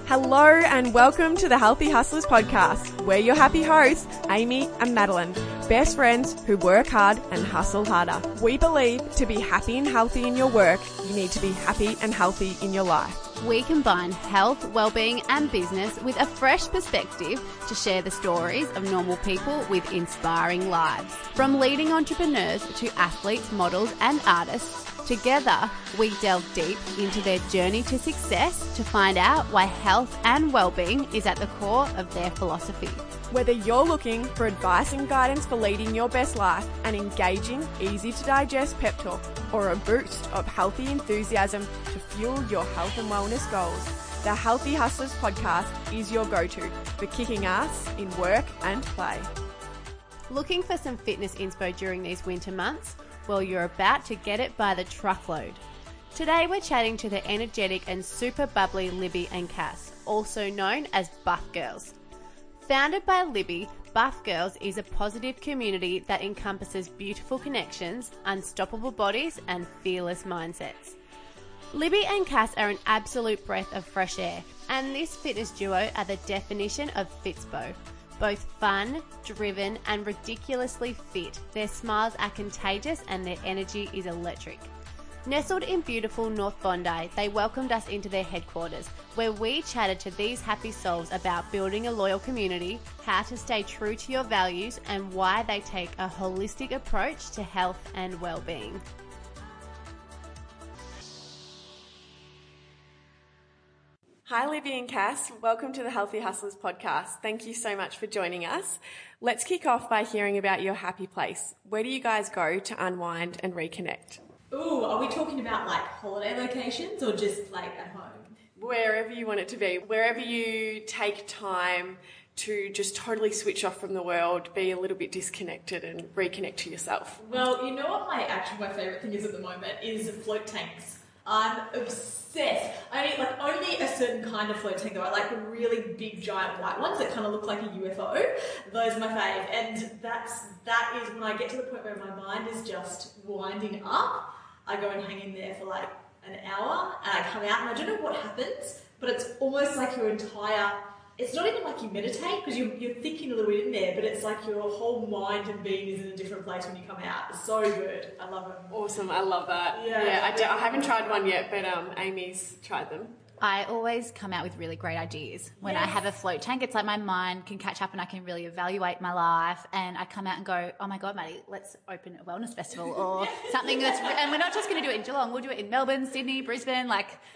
Hello and welcome to the Healthy Hustlers podcast. We're your happy hosts, Amy and Madeline, best friends who work hard and hustle harder. We believe to be happy and healthy in your work, you need to be happy and healthy in your life. We combine health, well-being and business with a fresh perspective to share the stories of normal people with inspiring lives. From leading entrepreneurs to athletes, models and artists, together, we delve deep into their journey to success to find out why health and well-being is at the core of their philosophy. Whether you're looking for advice and guidance for leading your best life, an engaging, easy-to-digest pep talk, or a boost of healthy enthusiasm to fuel your health and wellness goals, the Healthy Hustlers podcast is your go-to for kicking ass in work and play. Looking for some fitness inspo during these winter months? Well, you're about to get it by the truckload. Today we're chatting to the energetic and super bubbly Libby and Cass, also known as Buff Girls. Founded by Libby, Buff Girls is a positive community that encompasses beautiful connections, unstoppable bodies and fearless mindsets. Libby and Cass are an absolute breath of fresh air, and this fitness duo are the definition of Fitspo. Both fun, driven and ridiculously fit, their smiles are contagious and their energy is electric. Nestled in beautiful North Bondi, they welcomed us into their headquarters, where we chatted to these happy souls about building a loyal community, how to stay true to your values and why they take a holistic approach to health and well-being. Hi Libby and Cass, welcome to the Healthy Hustlers podcast. Thank you so much for joining us. Let's kick off by hearing about your happy place. Where do you guys go to unwind and reconnect? Ooh, are we talking about like holiday locations or just like at home? Wherever you want it to be, wherever you take time to just totally switch off from the world, be a little bit disconnected and reconnect to yourself. Well, you know what my favourite thing is at the moment is float tanks. I'm obsessed. Only a certain kind of float tank though. I like the really big giant white ones that kind of look like a UFO. Those are my fave. And that is when I get to the point where my mind is just winding up. I go and hang in there for like an hour and I come out and I don't know what happens, but it's almost like your entire... It's not even like you meditate because you're thinking a little bit in there, but it's like your whole mind and being is in a different place when you come out. It's so good. I love them. Awesome. I love that. Yeah, I haven't tried one yet, but Amy's tried them. I always come out with really great ideas when I have a float tank. It's like my mind can catch up and I can really evaluate my life, and I come out and go, oh my God, Maddie, let's open a wellness festival or something that's, and we're not just going to do it in Geelong, we'll do it in Melbourne, Sydney, Brisbane,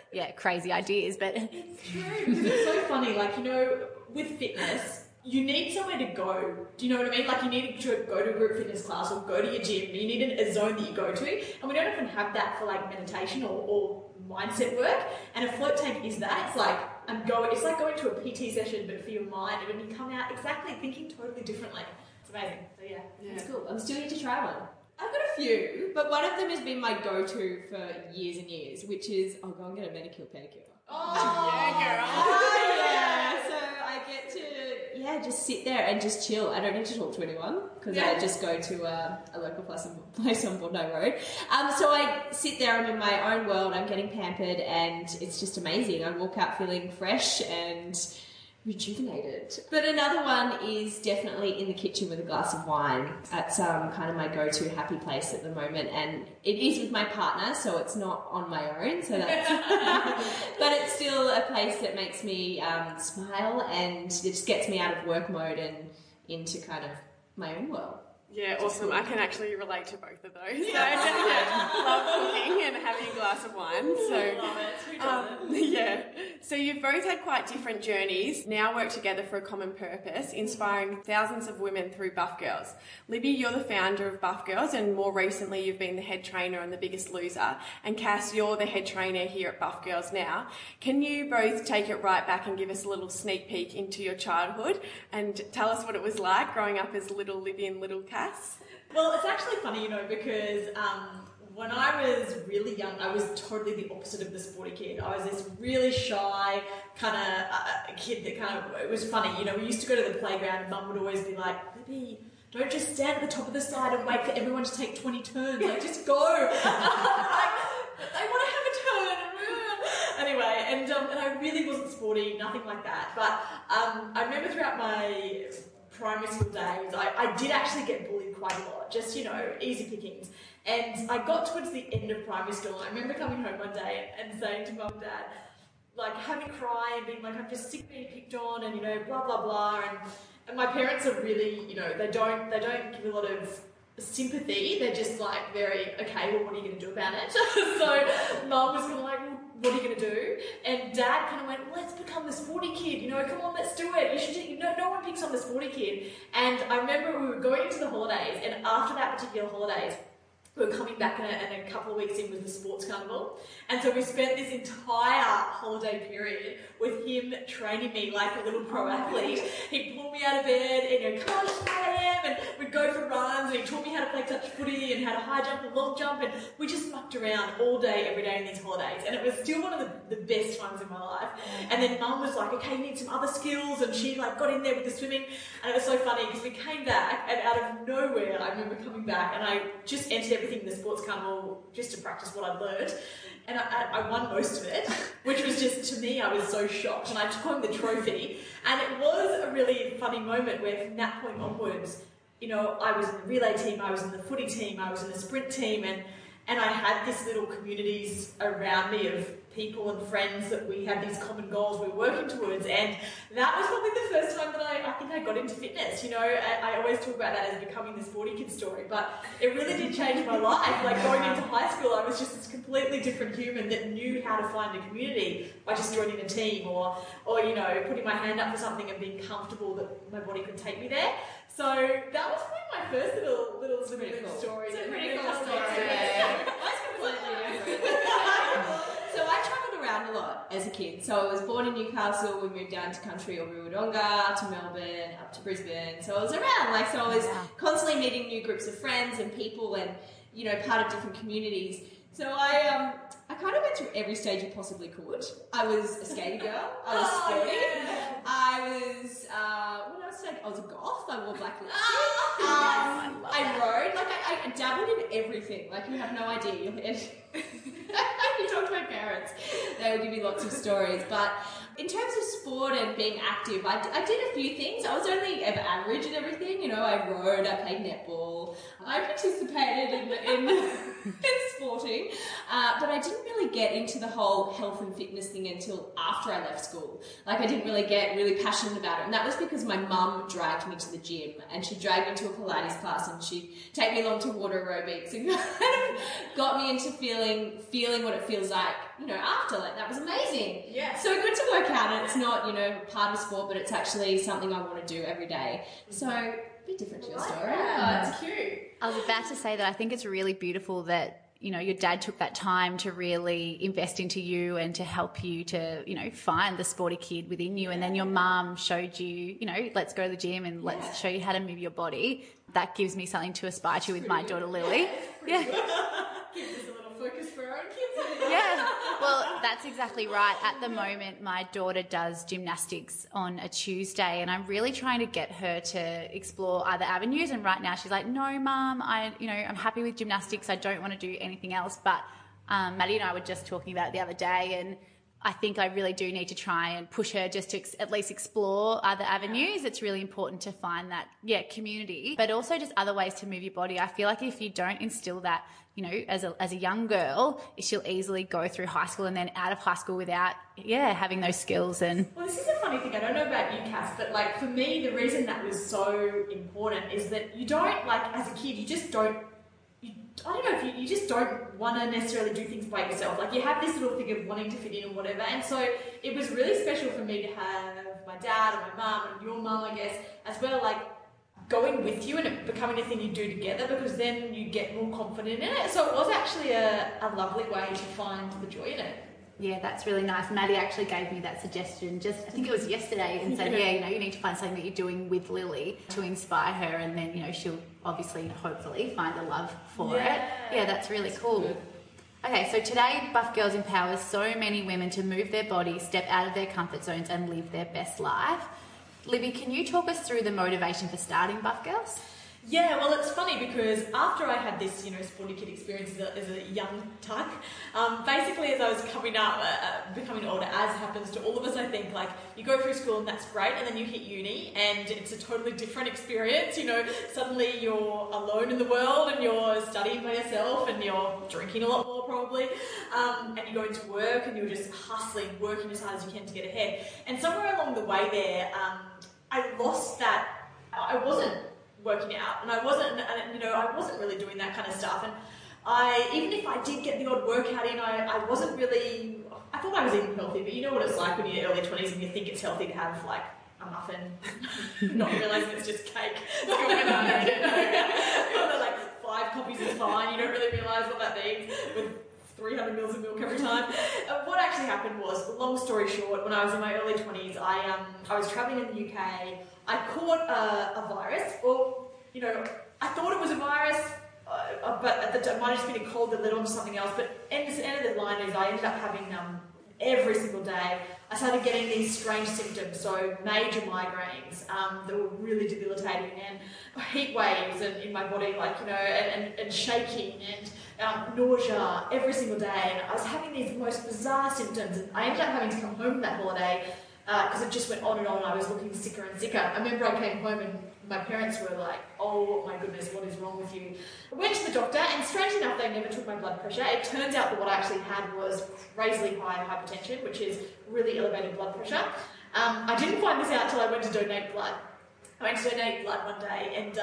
crazy ideas. But it's true, because it's so funny, with fitness, you need somewhere to go. Do you know what I mean? Like you need to go to a group fitness class or go to your gym. You need a zone that you go to, and we don't often have that for like meditation or mindset work. And a float tank is that. It's like it's like going to a PT session but for your mind, and when you come out exactly thinking totally differently. It's amazing. So yeah. It's cool. I'm still yet to try one. I've got a few, But one of them has been my go-to for years and years, which is I'll go and get a manicure pedicure. Oh yeah, girl. Oh yeah. So I get to just sit there and just chill. I don't need to talk to anyone because I just go to a local place on Bondi Road. So I sit there, I'm in my own world, I'm getting pampered, and it's just amazing. I walk out feeling fresh and rejuvenated. But another one is definitely in the kitchen with a glass of wine. That's kind of my go-to happy place at the moment, and it is with my partner, so it's not on my own. So that's, but it's still a place that makes me smile, and it just gets me out of work mode and into kind of my own world. Yeah, awesome. I can actually relate to both of those. So I definitely love cooking and having a glass of wine. So, yeah. So you've both had quite different journeys, now work together for a common purpose, inspiring thousands of women through Buff Girls. Libby, you're the founder of Buff Girls, and more recently you've been the head trainer on The Biggest Loser. And Cass, you're the head trainer here at Buff Girls now. Can you both take it right back and give us a little sneak peek into your childhood and tell us what it was like growing up as little Libby and little Cass? Well, it's actually funny, because when I was really young, I was totally the opposite of the sporty kid. I was this really shy kind of kid that it was funny. We used to go to the playground and Mum would always be like, Libby, don't just stand at the top of the slide and wait for everyone to take 20 turns. Just go. I want to have a turn. Anyway, and I really wasn't sporty. sporty, nothing like that. But I remember throughout my primary school days, I did actually get bullied quite a lot, just, you know, easy pickings. And I got towards the end of primary school, and I remember coming home one day and saying to Mum and Dad, like, having a cry and being like, I'm just sick of being picked on, and, you know, blah, blah, blah. And my parents are really, you know, they don't give a lot of sympathy. They're just like very, okay, well, what are you going to do about it? So Mum was kind of like, well, what are you going to do? And Dad kind of went, well, let's become the sporty kid, you know, come on, let's do it. You should, you know, no one picks on the sporty kid. And I remember we were going into the holidays, and after that particular holidays, we were coming back, and a couple of weeks in was the sports carnival. And so we spent this entire holiday period with him training me like a little pro athlete. He'd pull me out of bed and he'd go, come on, just play him. And we'd go for runs, and he taught me how to play touch footy and how to high jump and long jump. And we just mucked around all day, every day in these holidays. And it was still one of the best times in my life. And then Mum was like, okay, you need some other skills. And she like got in there with the swimming. And it was so funny because we came back, and out of nowhere, I remember coming back, and I just entered everything in the sports carnival just to practice what I'd learned. And I won most of it, which was just, to me, I was so shocked. And I took home the trophy. And it was a really funny moment where from that point onwards, you know, I was in the relay team, I was in the footy team, I was in the sprint team, and I had this little communities around me of people and friends that we had these common goals we were working towards. And that was probably the first time that I think I got into fitness. You know, I always talk about that as becoming the sporty kid story, but it really did change my life. Like going into high school, I was just this completely different human that knew how to find a community by just joining a team or you know, putting my hand up for something and being comfortable that my body could take me there. So that was probably my first little story. It's a pretty cool story. That's completely different. So I travelled around a lot as a kid. So I was born in Newcastle, we moved down to country or Wodonga, to Melbourne, up to Brisbane. So I was around, like, so I was constantly meeting new groups of friends and people and, you know, part of different communities. So I kind of went through every stage you possibly could. I was a skating girl. I was sporty. I was, what else did I was a goth. I wore black lipstick. I rode. Like, I dabbled in everything. Like, you have no idea. You'll hear. You talk to my parents, they will give you lots of stories. But in terms of sport and being active, I did a few things. I was only ever average at everything. You know, I rode, I played netball, I participated in sporting, but I didn't really get into the whole health and fitness thing until after I left school. Like, I didn't really get really passionate about it, and that was because my mum dragged me to the gym, and she dragged me to a Pilates class, and she'd take me along to water aerobics, and kind of got me into feeling what it feels like, you know, after. Like, that was amazing. Yeah. So good to work out, and it's not, you know, part of sport, but it's actually something I want to do every day. So a bit different to your story. Oh, it's cute. I was about to say that I think it's really beautiful that, you know, your dad took that time to really invest into you and to help you to, you know, find the sporty kid within you. And then your mum showed you, you know, let's go to the gym and let's show you how to move your body. That gives me something to aspire to with my daughter Lily. Yeah. Gives us a little focus for our own kids. Yeah, well, that's exactly right. At the moment, my daughter does gymnastics on a Tuesday, and I'm really trying to get her to explore other avenues. And right now, she's like, "No, Mum, I'm happy with gymnastics. I don't want to do anything else." But Maddie and I were just talking about it the other day, and I think I really do need to try and push her just to at least explore other avenues. It's really important to find that, community, but also just other ways to move your body. I feel like if you don't instill that, you know, as a young girl, she'll easily go through high school and then out of high school without, having those skills. And well, this is a funny thing. I don't know about you, Cass, but like for me, the reason that was so important is that you don't, like, as a kid, you just don't. I don't know if you just don't want to necessarily do things by yourself. Like, you have this little thing of wanting to fit in or whatever. And so it was really special for me to have my dad and my mum and your mum, I guess, as well, like, going with you and it becoming a thing you do together, because then you get more confident in it. So it was actually a lovely way to find the joy in it. Yeah, that's really nice. Maddie actually gave me that suggestion I think it was yesterday, and said, you need to find something that you're doing with Lily to inspire her, and then, she'll obviously, hopefully, find a love for it. Yeah, that's really cool. Okay, so today Buff Girls empowers so many women to move their bodies, step out of their comfort zones and live their best life. Libby, can you talk us through the motivation for starting Buff Girls? Yeah, well, it's funny because after I had this, sporty kid experience as a young tuck, basically as I was coming up, becoming older, as happens to all of us, I think, like, you go through school and that's great, and then you hit uni and it's a totally different experience, suddenly you're alone in the world and you're studying by yourself and you're drinking a lot more probably, and you go into work and you're just hustling, working as hard as you can to get ahead. And somewhere along the way there, I lost that. I wasn't working out, and I wasn't really doing that kind of stuff. And even if I did get the odd workout in, I wasn't really. I thought I was eating healthy, but you know what it's like when you're in your early 20s and you think it's healthy to have like a muffin, not realising it's just cake. Like 5 copies is fine. You don't really realise what that means with 300 mils of milk every time. What actually happened was, long story short, when I was in my early 20s, I was travelling in the UK. I caught a virus, or, I thought it was a virus, but at the time, it might have just been a cold that led on to something else. But end of the line is I ended up having, every single day, I started getting these strange symptoms. So major migraines that were really debilitating, and heat waves in my body, and shaking and nausea every single day. And I was having these most bizarre symptoms, and I ended up having to come home from that holiday because it just went on and on. I was looking sicker and sicker. I remember I came home and my parents were like, "Oh my goodness, what is wrong with you?" I went to the doctor, and strangely enough, they never took my blood pressure. It turns out that what I actually had was crazily high hypertension, which is really elevated blood pressure. I didn't find this out until I went to donate blood. I went to donate blood one day, and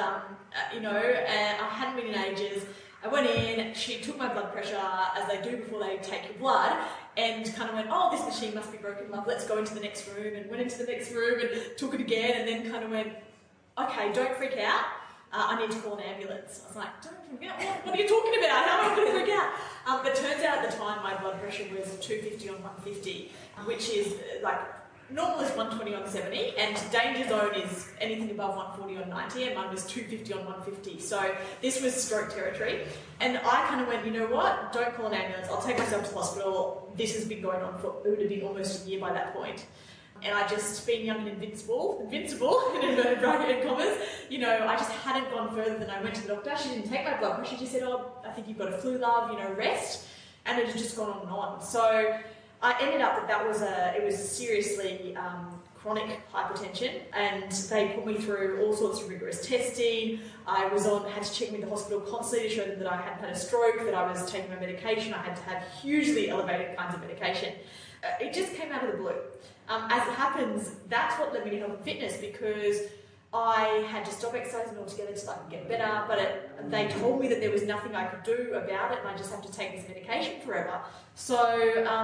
I hadn't been in ages. I went in, she took my blood pressure, as they do before they take your blood, and kind of went, "Oh, this machine must be broken, love, let's go into the next room," and went into the next room and took it again, and then kind of went, "Okay, don't freak out, I need to call an ambulance." I was like, "Don't freak out? What are you talking about? How am I going to freak out?" But it turns out at the time my blood pressure was 250 on 150, which is like, normal is 120 on 70, and danger zone is anything above 140 on 90, and mine was 250 on 150. So this was stroke territory. And I kind of went, "You know what? Don't call an ambulance. I'll take myself to hospital. This has been going on for, it would have been almost a year by that point." And I just, being young and invincible, in inverted bracket commas, I just hadn't gone further than I went to the doctor. She didn't take my blood pressure. She said, "Oh, I think you've got a flu, love, rest." And it had just gone on and on. So I ended up that it was seriously chronic hypertension, and they put me through all sorts of rigorous testing. I had to check with the hospital constantly to show them that I hadn't had a stroke, that I was taking my medication. I had to have hugely elevated kinds of medication. It just came out of the blue. As it happens, that's what led me to health and fitness, because I had to stop exercising altogether so I could get better, but they told me that there was nothing I could do about it, and I just have to take this medication forever. So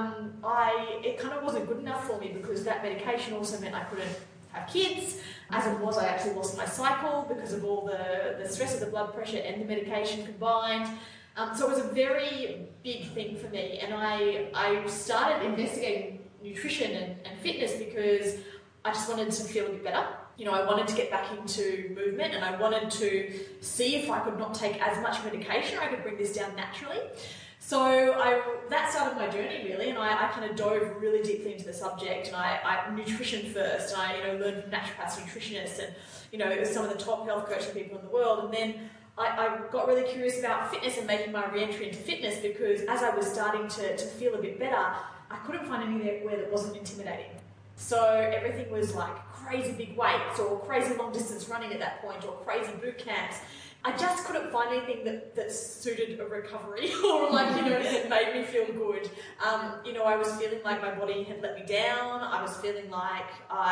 it kind of wasn't good enough for me, because that medication also meant I couldn't have kids. As it was, I actually lost my cycle because of all the stress of the blood pressure and the medication combined. So it was a very big thing for me, and I started investigating nutrition and fitness because I just wanted to feel a bit better. I wanted to get back into movement, and I wanted to see if I could not take as much medication, or I could bring this down naturally. So that started my journey, really, and I kind of dove really deeply into the subject, and I nutrition first, and I learned from naturopaths, nutritionists, and some of the top health coaching people in the world. And then I got really curious about fitness and making my re-entry into fitness, because as I was starting to feel a bit better, I couldn't find anywhere that wasn't intimidating. So everything was like crazy big weights, or crazy long distance running at that point, or crazy boot camps. I just couldn't find anything that suited a recovery, or made me feel good. I was feeling like my body had let me down. I was feeling like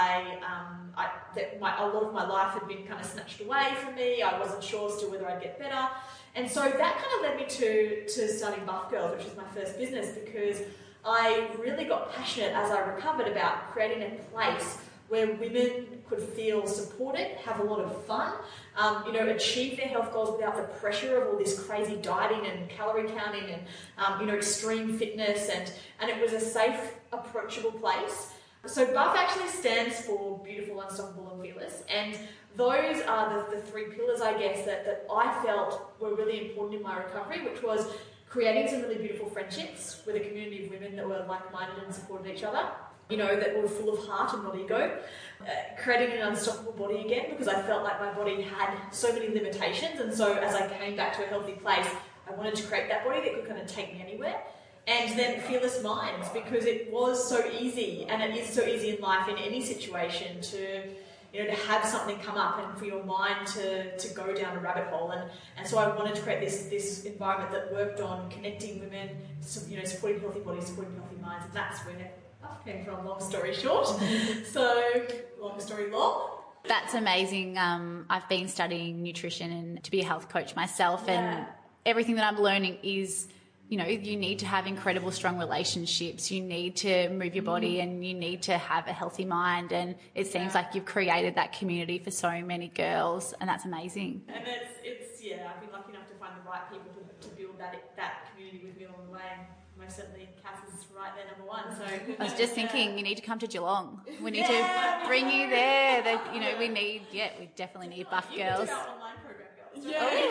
a lot of my life had been kind of snatched away from me. I wasn't sure still whether I'd get better. And so that kind of led me to starting Buff Girls, which was my first business, because I really got passionate as I recovered about creating a place where women could feel supported, have a lot of fun, achieve their health goals without the pressure of all this crazy dieting and calorie counting and, extreme fitness, and it was a safe, approachable place. So Buff actually stands for Beautiful, Unstoppable and Fearless, and those are the 3 pillars, I guess, that I felt were really important in my recovery, which was creating some really beautiful friendships with a community of women that were like-minded and supported each other. that were full of heart and not ego. Creating an unstoppable body again, because I felt like my body had so many limitations, and so as I came back to a healthy place, I wanted to create that body that could kind of take me anywhere. And then Fearless Minds, because it was so easy, and it is so easy in life in any situation to have something come up and for your mind to go down a rabbit hole. And so I wanted to create this environment that worked on connecting women, supporting healthy bodies, supporting healthy minds, and that's where Buff came from, long story short. So, long story long. That's amazing. I've been studying nutrition and to be a health coach myself, and everything that I'm learning is, you need to have incredible strong relationships, you need to move your body, and you need to have a healthy mind, and it seems like you've created that community for so many girls, and that's amazing. And I've been lucky enough to find the right people to build that community with me along the way. Most certainly, Cass is right there, number one. So I was just thinking, you need to come to Geelong. We need to bring you there. We definitely need buff you girls. Our online program, girls.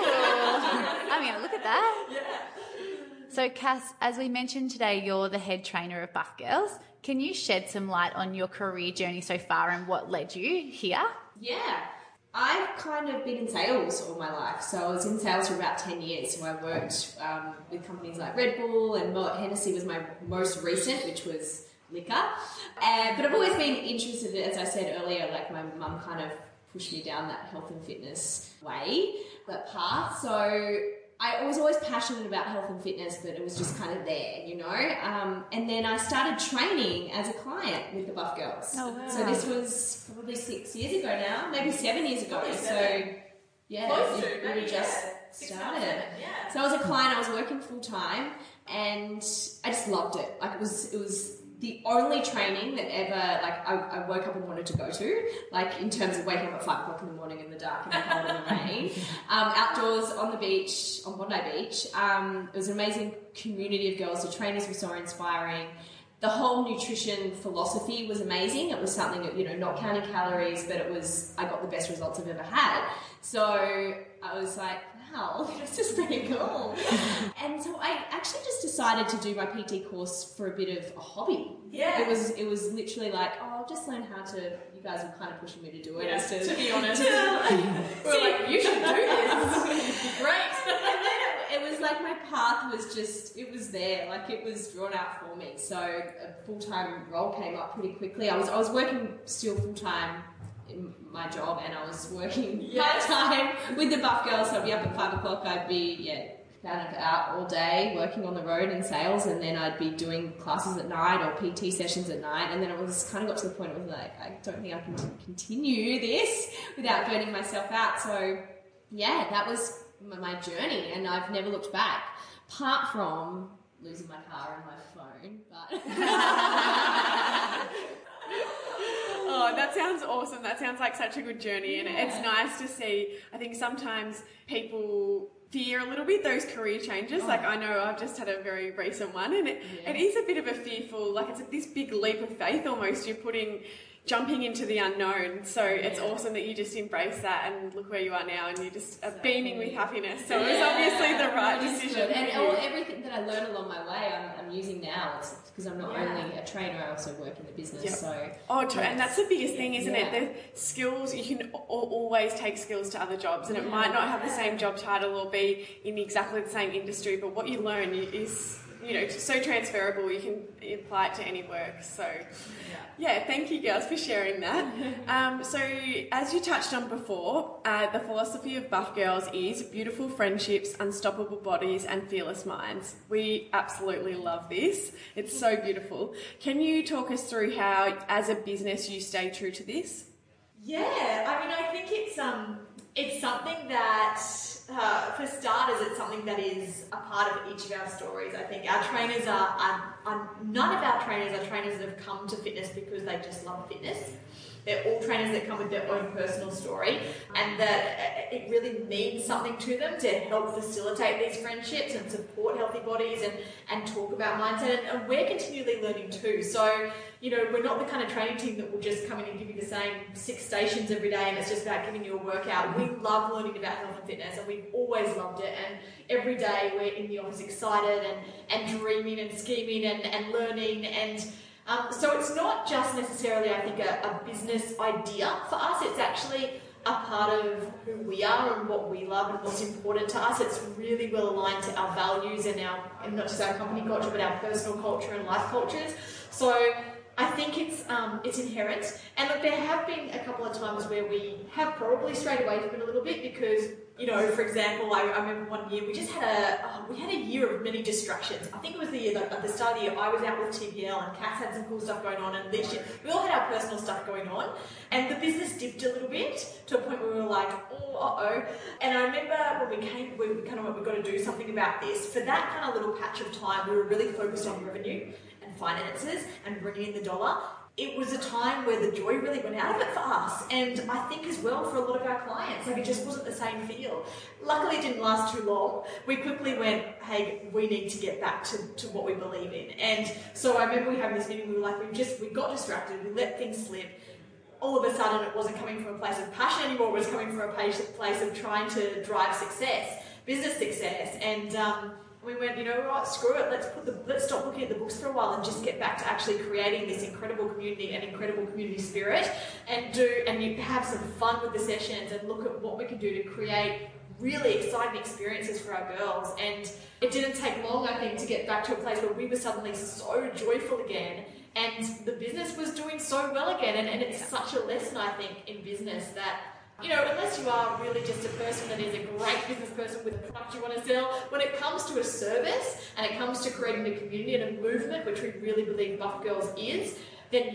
I'm going to look at that. Yeah. So, Cass, as we mentioned today, you're the head trainer of Buff Girls. Can you shed some light on your career journey so far and what led you here? Yeah. I've kind of been in sales all my life. So I was in sales for about 10 years. So I worked with companies like Red Bull, and Hennessy was my most recent, which was liquor. But I've always been interested, as I said earlier, like my mum kind of pushed me down that health and fitness that path. So I was always passionate about health and fitness, but it was just kind of there, and then I started training as a client with the Buff Girls. Oh, wow. So this was probably 6 years ago now, maybe 7 years ago. So, yeah, Close to, it maybe, just 6 started. 7, yeah. So I was a client, I was working full time, and I just loved it. Like, it was the only training that ever, I woke up and wanted to go to, in terms of waking up at 5 o'clock in the morning in the dark and the cold and the rain. Outdoors on the beach, on Bondi Beach. It was an amazing community of girls. The trainers were so inspiring. The whole nutrition philosophy was amazing. It was something that, not counting calories, but I got the best results I've ever had. So I was like, wow, this is pretty cool. And so I actually just decided to do my PT course for a bit of a hobby. Yeah. It was literally like, I'll just learn how to, you guys were kind of pushing me to do it. Yeah, instead to be honest. we're like, you should do this. Great. And then it was like my path was just, it was there, it was drawn out for me. So a full-time role came up pretty quickly. I was working still full-time in my job, and I was working part-time with the Buff Girls. So I'd be up at 5 o'clock, I'd be out all day working on the road in sales, and then I'd be doing classes at night or PT sessions at night, and then it was kind of got to the point where I don't think I can continue this without burning myself out. So that was my journey, and I've never looked back, apart from losing my car and my phone. But Oh, that sounds awesome. That sounds like such a good journey, and it's nice to see. I think sometimes people fear a little bit those career changes. Like, I know I've just had a very recent one, and it is a bit of a fearful, it's this big leap of faith almost. You're jumping into the unknown. So it's awesome that you just embrace that, and look where you are now, and you just are beaming with happiness. So it was obviously the right decision. And everything that I learned along my way, I'm using now. It's because I'm not only a trainer, I also work in the business. Yep. So and that's the biggest thing, isn't it? The skills, you can always take skills to other jobs, and it might not have the same job title or be in exactly the same industry, but what you learn is so transferable. You can apply it to any work. So thank you girls for sharing that. So as you touched on before, the philosophy of Buff Girls is beautiful friendships, unstoppable bodies, and fearless minds. We absolutely love this. It's so beautiful. Can you talk us through how, as a business, you stay true to this? I think it's something that, for starters, it's something that is a part of each of our stories. I think our trainers none of our trainers are trainers that have come to fitness because they just love fitness. They're all trainers that come with their own personal story, and that it really means something to them to help facilitate these friendships and support healthy bodies and talk about mindset. And we're continually learning too. So, we're not the kind of training team that will just come in and give you the same 6 stations every day and it's just about giving you a workout. We love learning about health and fitness, and we've always loved it. And every day we're in the office excited and dreaming and scheming and learning. And So it's not just necessarily, I think, a business idea for us. It's actually a part of who we are and what we love and what's important to us. It's really well aligned to our values and not just our company culture, but our personal culture and life cultures. So I think it's inherent. And look, there have been a couple of times where we have probably strayed away from it a little bit because, you know, for example, I remember one year we just had a year of many distractions. I think it was the year that at the start of the year I was out with TPL and Cass had some cool stuff going on, and this year we all had our personal stuff going on, and the business dipped a little bit to a point where we were like, oh. And I remember when we kind of went, we've got to do something about this. For that kind of little patch of time, we were really focused on revenue and finances and bringing in the dollar. It was a time where the joy really went out of it for us, and I think as well for a lot of our clients. Like, it just wasn't the same feel. Luckily, it didn't last too long. We quickly went, hey, we need to get back to what we believe in. And so I remember we having this meeting, we were like, we got distracted, we let things slip. All of a sudden, it wasn't coming from a place of passion anymore, it was coming from a place of trying to drive success, business success. And we went, you know, right, screw it, let's stop looking at the books for a while and just get back to actually creating this incredible community and incredible community spirit, and you have some fun with the sessions and look at what we can do to create really exciting experiences for our girls. And it didn't take long, I think, to get back to a place where we were suddenly so joyful again, and the business was doing so well again. And it's such a lesson, I think, in business that, you know, unless you are really just a person that is a great business person with a product you want to sell, when it comes to a service and it comes to creating a community and a movement, which we really believe Buff Girls is, then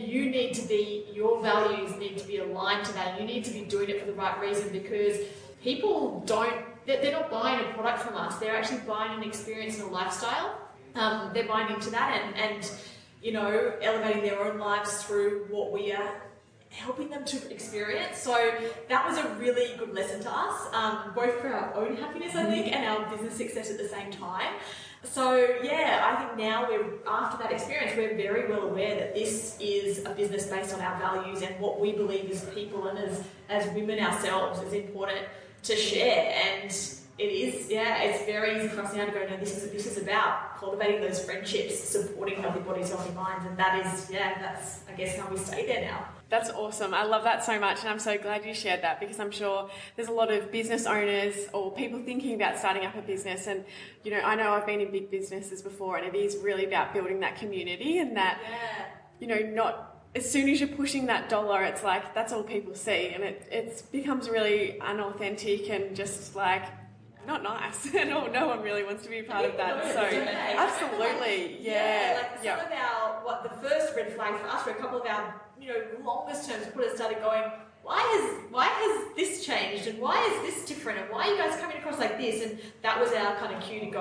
your values need to be aligned to that. You need to be doing it for the right reason, because people they're not buying a product from us, they're actually buying an experience and a lifestyle. They're buying into that and you know, elevating their own lives through what we are helping them to experience. So that was a really good lesson to us, both for our own happiness, I think, and our business success at the same time. So yeah, I think now after that experience, we're very well aware that this is a business based on our values and what we believe as people and as women ourselves is important to share. And it is, it's very easy for us now to go, no, this is about cultivating those friendships, supporting healthy bodies, healthy minds, and that's, I guess, how we stay there now. That's awesome. I love that so much, and I'm so glad you shared that, because I'm sure there's a lot of business owners or people thinking about starting up a business. And, you know I've been in big businesses before, and it is really about building that community and that, you know, not as soon as you're pushing that dollar, it's like that's all people see, and it becomes really unauthentic and just like not nice. No one really wants to be a part of that. So absolutely, Some of our the first red flag for us were a couple of our longest term supporters started going, why has this changed, and why is this different, and why are you guys coming across like this? And that was our kind of cue to go,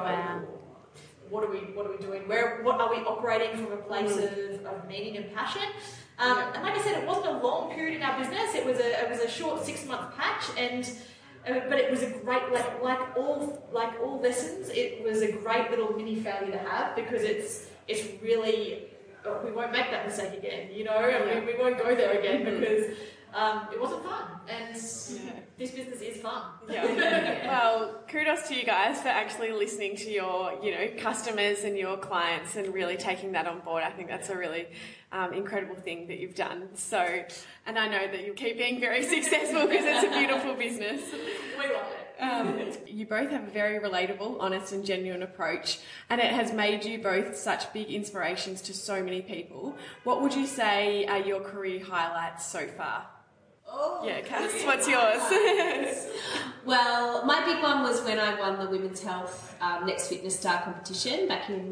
what are we doing? What are we operating from a place of meaning and passion? And like I said, it wasn't a long period in our business. It was a short 6-month patch, but it was a great, like all lessons, it was a great little mini failure to have, because it's really, we won't make that mistake again, and we won't go there again, because it wasn't fun, and this business is fun. Well, kudos to you guys for actually listening to your, customers and your clients and really taking that on board. I think that's a really incredible thing that you've done. So, and I know that you'll keep being very successful, because it's a beautiful business. We love it. You both have a very relatable, honest and genuine approach, and it has made you both such big inspirations to so many people. What would you say are your career highlights so far? Cass, what's yours? Well, my big one was when I won the Women's Health Next Fitness Star competition back in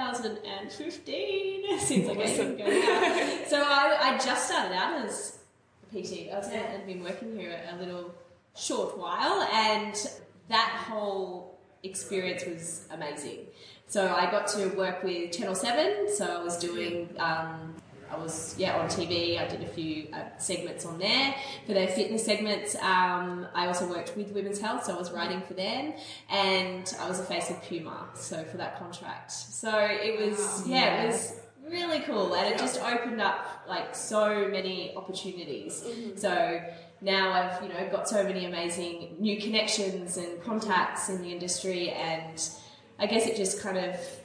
2015. Seems like ago now. So I just started out as a PT. I'd been working here a little short while, and that whole experience was amazing. So I got to work with Channel 7, so I was doing... I was on TV. I did a few segments on there for their fitness segments. I also worked with Women's Health, so I was writing for them, and I was a face of Puma, so for that contract. So it was it was really cool, and it just opened up like so many opportunities. So now I've got so many amazing new connections and contacts in the industry, and I guess it just kind of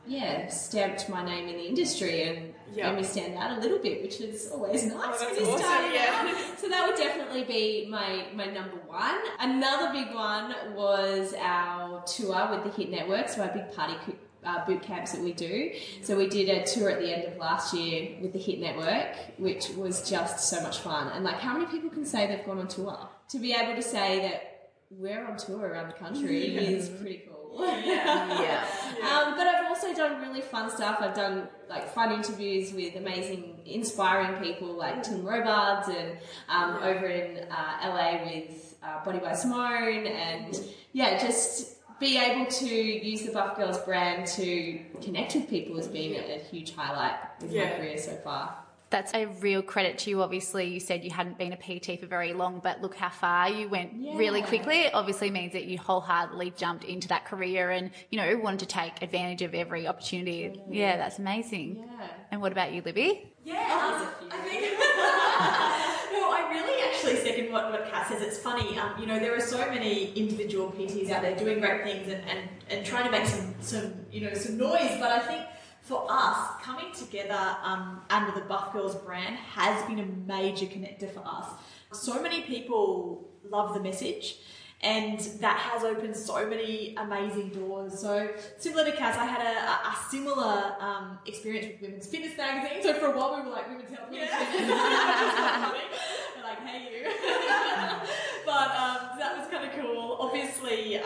stamped my name in the industry and Yep. made me stand out a little bit, which is always nice that's when you're awesome, starting yeah. out. So that would definitely be my number one. Another big one was our tour with the HIT Network, so our big party boot camps that we do. So we did a tour at the end of last year with the HIT Network, which was just so much fun. And like, how many people can say they've gone on tour? To be able to say that we're on tour around the country is pretty cool. Yeah. But I've also done really fun stuff. I've done like fun interviews with amazing, inspiring people like Tim Robards, and over in LA with Body by Simone, and just be able to use the Buff Girls brand to connect with people has been a huge highlight with my career so far. That's a real credit to you. Obviously, you said you hadn't been a PT for very long, but look how far you went really quickly. It obviously means that you wholeheartedly jumped into that career and, wanted to take advantage of every opportunity. Yeah, that's amazing. Yeah. And what about you, Libby? Yeah, I think no, I really actually second what Kat says. It's funny, there are so many individual PTs out there doing great things and trying to make some noise, but I think for us, coming together under the Buff Girls brand has been a major connector for us. So many people love the message, and that has opened so many amazing doors. So similar to Cass, I had a similar experience with Women's Fitness magazine. So for a while we were like Women's Health, Women's Fitness. We're like, hey you. But that was kind of cool. Obviously,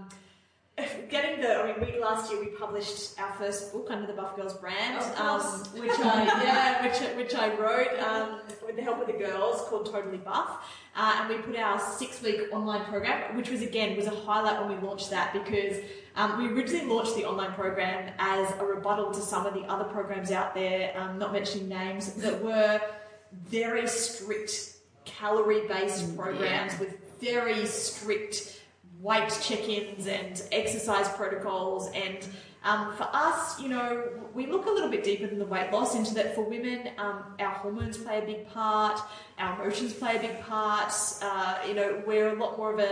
last year we published our first book under the Buff Girls brand, which I wrote with the help of the girls, called Totally Buff, and we put our 6-week online program, which was a highlight when we launched that, because we originally launched the online program as a rebuttal to some of the other programs out there, not mentioning names, that were very strict calorie-based programs with very strict weight check-ins and exercise protocols. And for us, we look a little bit deeper than the weight loss, into that for women, our hormones play a big part, our emotions play a big part. We're a lot more of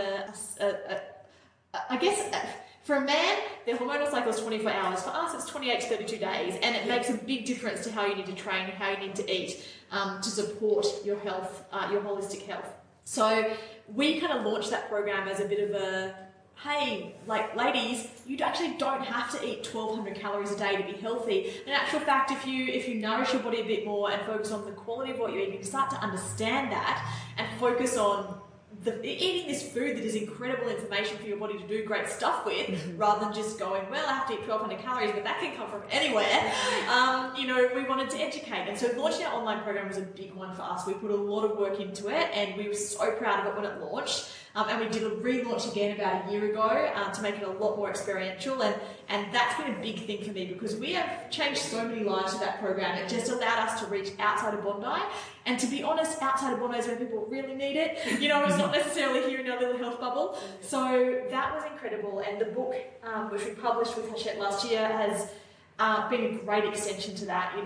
for a man, their hormonal cycle is 24 hours. For us, it's 28 to 32 days, and it makes a big difference to how you need to train, how you need to eat to support your health, your holistic health. So we kind of launched that program as a bit of a, hey, like, ladies, you actually don't have to eat 1,200 calories a day to be healthy. In actual fact, if you nourish your body a bit more and focus on the quality of what you eat, you can start to understand that and focus on eating this food that is incredible information for your body to do great stuff with, rather than just going, well, I have to eat 1,200 calories, but that can come from anywhere. We wanted to educate. And so launching our online program was a big one for us. We put a lot of work into it, and we were so proud of it when it launched. And we did a relaunch again about a year ago to make it a lot more experiential. And that's been a big thing for me, because we have changed so many lives with that program. It just allowed us to reach outside of Bondi. And to be honest, outside of Bondi is where people really need it. It's not necessarily here in our little health bubble. So that was incredible. And the book, which we published with Hachette last year, has been a great extension to that.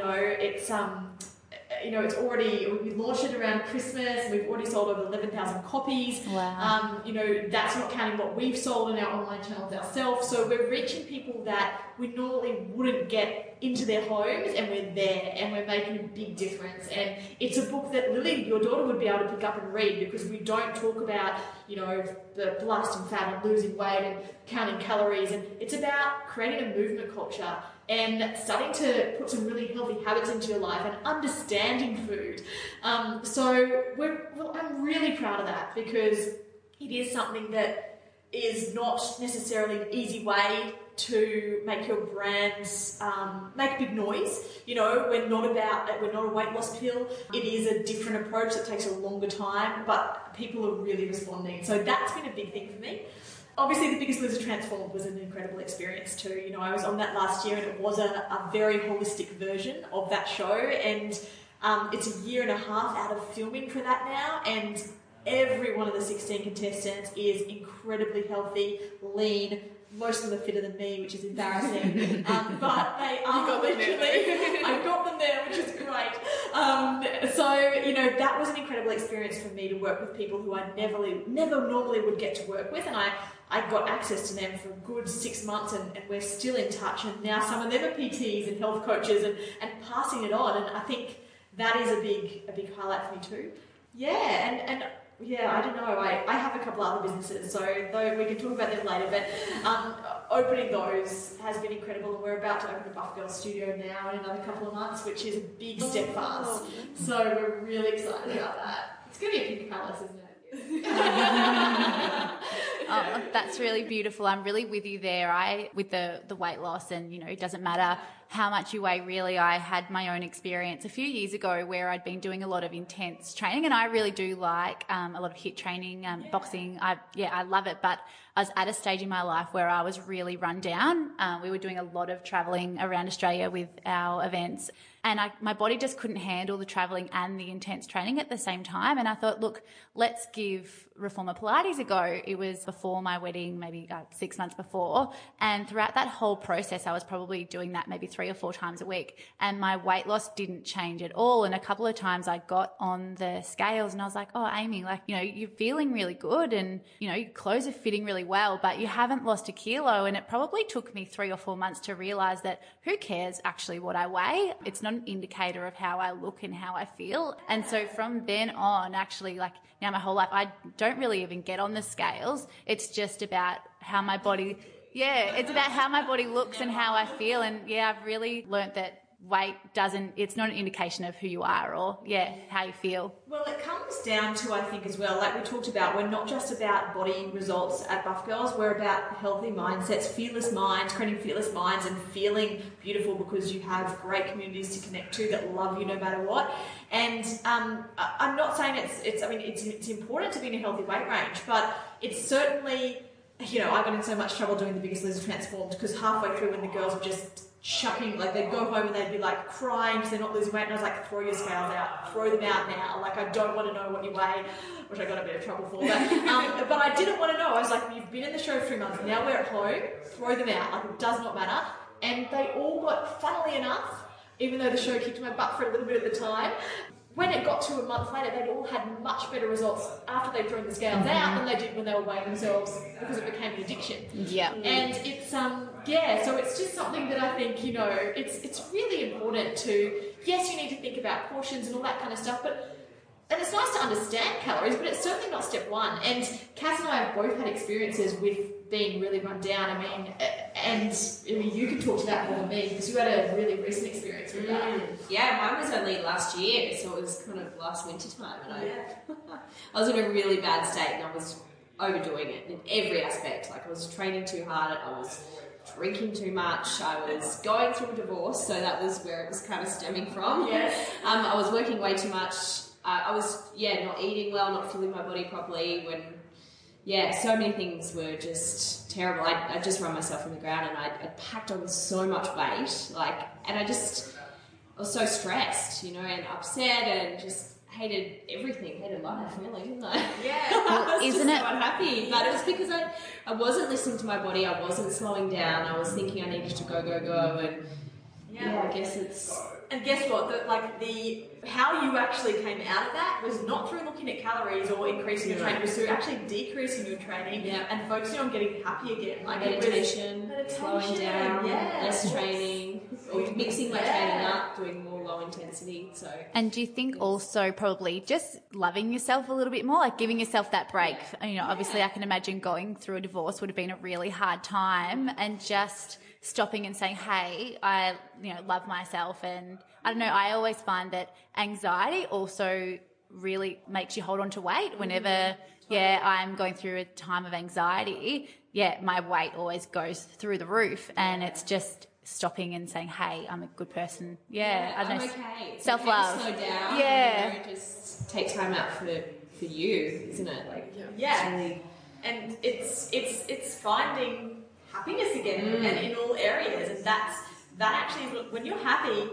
It's already, we launched it around Christmas, and we've already sold over 11,000 copies. Wow. That's not counting what we've sold on our online channels ourselves. So we're reaching people that we normally wouldn't get into their homes, and we're there, and we're making a big difference. And it's a book that Lily, your daughter, would be able to pick up and read, because we don't talk about, the blasting fat and losing weight and counting calories. And it's about creating a movement culture and starting to put some really healthy habits into your life and understanding food. So I'm really proud of that, because it is something that is not necessarily an easy way to make your brands make big noise. We're not a weight loss pill. It is a different approach that takes a longer time, but people are really responding. So that's been a big thing for me. Obviously, The Biggest Loser Transformed was an incredible experience too. I was on that last year, and it was a very holistic version of that show. And it's a year and a half out of filming for that now, and every one of the 16 contestants is incredibly healthy, lean. Most of them are fitter than me, which is embarrassing. But they are literally... I got them there, which is great. So, that was an incredible experience for me to work work with people who I never normally would get to work with, and I got access to them for a good 6 months, and we're still in touch, and now some of them are PTs and health coaches and passing it on, and I think that is a big highlight for me too. Yeah, and yeah, I don't know, I have a couple other businesses, so though we can talk about them later, but opening those has been incredible, and we're about to open a Buff Girls studio now in another couple of months, which is a big step for us, so we're really excited about that. It's going to be a pink palace, isn't it? Oh, that's really beautiful. I'm really with you there. With the weight loss, and it doesn't matter how much you weigh, really. I had my own experience a few years ago where I'd been doing a lot of intense training, and I really do like a lot of HIIT training, boxing. I love it, but I was at a stage in my life where I was really run down. We were doing a lot of travelling around Australia with our events, and my body just couldn't handle the travelling and the intense training at the same time. And I thought, look, let's give Reformer Pilates a go. It was before my wedding, maybe 6 months before. And throughout that whole process, I was probably doing that maybe 3 or 4 times a week. And my weight loss didn't change at all. And a couple of times I got on the scales and I was like, oh, Amy, you're feeling really good, and, your clothes are fitting really well, but you haven't lost a kilo. And it probably took me 3 or 4 months to realise that who cares actually what I weigh? It's not an indicator of how I look and how I feel. And so from then on, actually, now my whole life, I don't really even get on the scales. It's just about how my body, it's about how my body looks and how I feel. And I've really learnt that weight it's not an indication of who you are or how you feel. Well, it comes down to, I think as well, like we talked about, we're not just about body results at Buff Girls, we're about healthy mindsets, fearless minds, creating fearless minds and feeling beautiful because you have great communities to connect to that love you no matter what. And I'm not saying it's important to be in a healthy weight range, but it's certainly, I got in so much trouble doing the Biggest Loser Transformed because halfway through when the girls were just chucking, they'd go home and they'd be crying because they're not losing weight, and I was like, throw your scales out, throw them out now, I don't want to know what you weigh, which I got a bit of trouble for, but I didn't want to know. I was like, you've been in the show 3 months, now we're at home, throw them out, it does not matter. And they all got, funnily enough, even though the show kicked my butt for a little bit at the time, when it got to a month later, they'd all had much better results after they'd thrown the scales out than they did when they were weighing themselves, because it became an addiction. Yeah. And it's, so it's just something that I think, it's really important to, yes, you need to think about portions and all that kind of stuff, and it's nice to understand calories, but it's certainly not step one. And Cass and I have both had experiences with being really run down. You can talk to that more than me because you had a really recent experience with that. Yeah, mine was only last year, so it was kind of last winter time, and I was in a really bad state, and I was overdoing it in every aspect. I was training too hard, I was drinking too much, I was going through a divorce, so that was where it was kind of stemming from. Yes. I was working way too much. I was not eating well, not feeling my body properly. So many things were just terrible. I just run myself in the ground, and I packed on so much weight, and I was so stressed, and upset, and just hated everything, hated life, really, didn't I? Yeah. I was not happy, but it was because I wasn't listening to my body, I wasn't slowing down, I was thinking I needed to go, and I guess it's... And guess what? How you actually came out of that was not through looking at calories or increasing your training, it was through actually decreasing your training and focusing on getting happy again. Meditation, slowing down, less training, or mixing my training up, doing more low intensity. So. And do you think also probably just loving yourself a little bit more, giving yourself that break? Obviously I can imagine going through a divorce would have been a really hard time, and just stopping and saying, hey, I love myself. And I don't know, I always find that anxiety also really makes you hold on to weight. Whenever I'm going through a time of anxiety, my weight always goes through the roof, and it's just stopping and saying, hey, I'm a good person. I don't know. I'm okay. It's self-love. Okay to slow down. Just take time out for you, isn't it? It's really... And it's finding happiness again, and in all areas, and that actually is, when you're happy,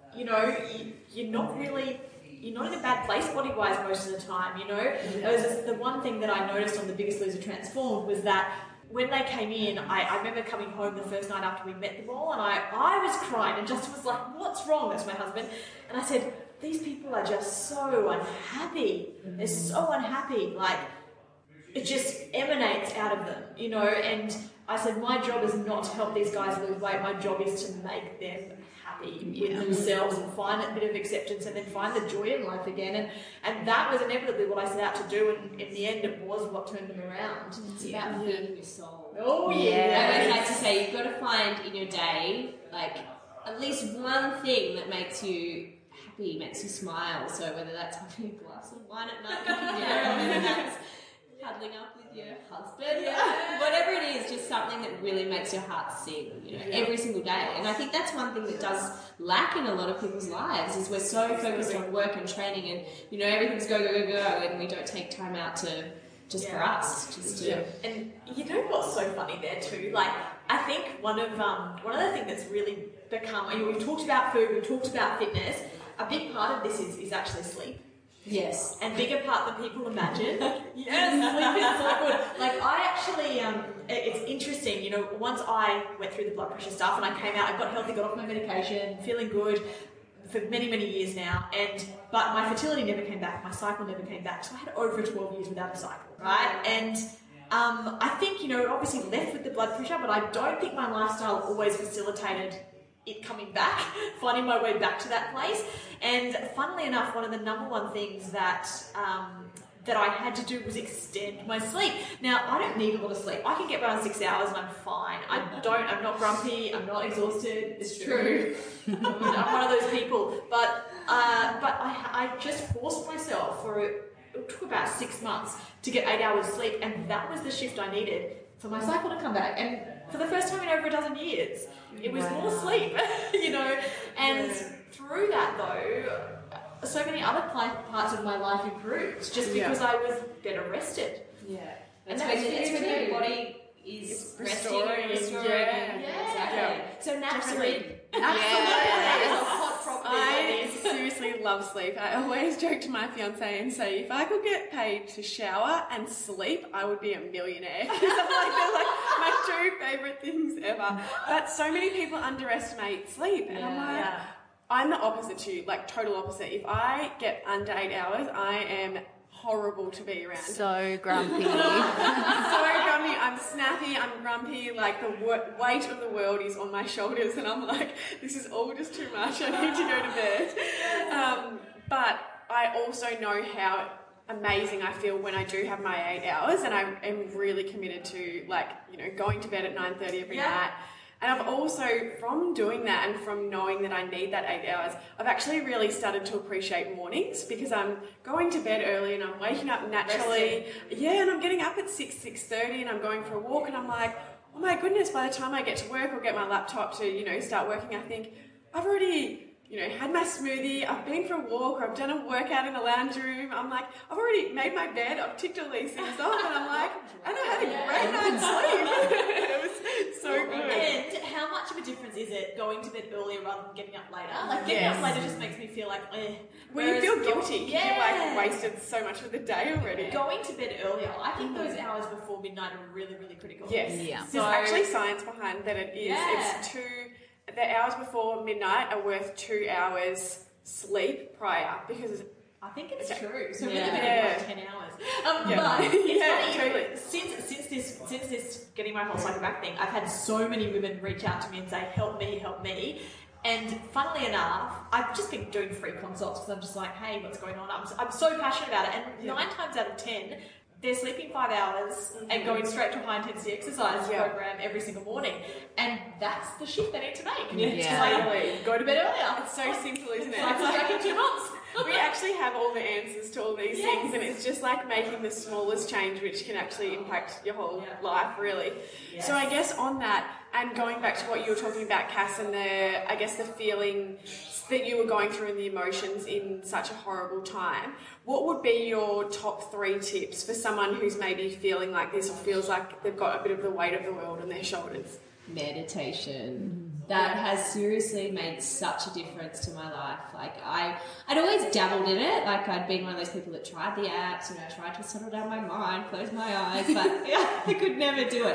you're not in a bad place body-wise most of the time. It was just the one thing that I noticed on The Biggest Loser Transformed was that when they came in, I remember coming home the first night after we met them all, and I was crying, and Justin was like, what's wrong? That's my husband. And I said, these people are just so unhappy. They're so unhappy. Like, it just emanates out of them, you know. And I said, my job is not to help these guys lose weight. My job is to make them happy with themselves and find a bit of acceptance and then find the joy in life again. And that was inevitably what I set out to do. And in the end, it was what turned them around. It's about feeding your soul. Oh, yeah. I always like to say, you've got to find in your day, like, at least one thing that makes you happy, makes you smile. So whether that's having a glass of wine at night, or whether that's cuddling up with your husband, whatever it is, just something that really makes your heart sing, you know, every single day. And I think that's one thing that does lack in a lot of people's lives, is we're so focused on work and training and, you know, everything's go, go, go, go, and we don't take time out to just for us, just to... And you know what's so funny there too? Like, I think one of the things that's really become, you know, we've talked about food, we've talked about fitness. A big part of this is actually sleep. Yes. And bigger part than people imagine. Yes, sleep is so good. Like, I actually, it's interesting, you know, once I went through the blood pressure stuff and I came out, I got healthy, got off my medication, feeling good for many, many years now. But my fertility never came back, my cycle never came back. So I had over 12 years without a cycle, right? And I think, you know, obviously left with the blood pressure, but I don't think my lifestyle always facilitated it coming back, finding my way back to that place. And funnily enough, one of the number one things that I had to do was extend my sleep. Now, I don't need a lot of sleep. I can get around 6 hours and I'm fine. I'm not grumpy, I'm not exhausted. It's true. I'm one of those people. But I just forced myself it took about 6 months to get 8 hours sleep, and that was the shift I needed for my cycle to come back. And for the first time in over a dozen years, it was more sleep, you know. And through that, though, so many other parts of my life improved just because I was better rested. Yeah. And that's when your body is restoring. Exactly. So naturally. I seriously love sleep. I always joke to my fiance and say, if I could get paid to shower and sleep, I would be a millionaire. Because they're like my two favourite things ever. But so many people underestimate sleep, and I'm like, I'm the opposite to you, like total opposite. If I get under 8 hours, I am horrible to be around. So grumpy. I'm snappy, I'm grumpy, like the weight of the world is on my shoulders, and I'm like, this is all just too much, I need to go to bed. But I also know how amazing I feel when I do have my 8 hours, and I am really committed to, like, you know, going to bed at 9:30 every night. And I've also, from doing that and from knowing that I need that 8 hours, I've actually really started to appreciate mornings, because I'm going to bed early and I'm waking up naturally. Yeah, and I'm getting up at 6:30 and I'm going for a walk, and I'm like, oh my goodness, by the time I get to work or get my laptop to, you know, start working, I think I've already, you know, had my smoothie, I've been for a walk, or I've done a workout in the lounge room. I'm like, I've already made my bed, I've ticked all these things off, and I'm like, and I had a great night's sleep. It was so good. And how much of a difference is it going to bed earlier rather than getting up later? Like, getting up later just makes me feel like, Well, you feel guilty because you've like wasted so much of the day already. Going to bed earlier, I think those hours before midnight are really, really critical. Yes. Yeah. There's actually science behind that it is. It's the hours before midnight are worth 2 hours sleep prior, because I think it's true. So Yeah. we're like 10 hours. But it's funny, totally. Since this getting my whole cycle back thing, I've had so many women reach out to me and say, help me. And funnily enough, I've just been doing free consults because I'm just like, hey, what's going on? I'm so passionate about it. And 9 times out of 10, they're sleeping 5 hours and going straight to a high-intensity exercise program every single morning. And that's the shift they need to make. It's go to bed earlier. It's so simple, isn't it? Cycle's back in 2 months. We actually have all the answers to all these things, and it's just like making the smallest change which can actually impact your whole life, really. So I guess on that, and going back to what you were talking about, Cass, and the feeling that you were going through and the emotions in such a horrible time, what would be your top 3 tips for someone who's maybe feeling like this or feels like they've got a bit of the weight of the world on their shoulders? Meditation. That has seriously made such a difference to my life. Like, I'd always dabbled in it. Like, I'd been one of those people that tried the apps, you know, tried to settle down my mind, close my eyes, but I could never do it.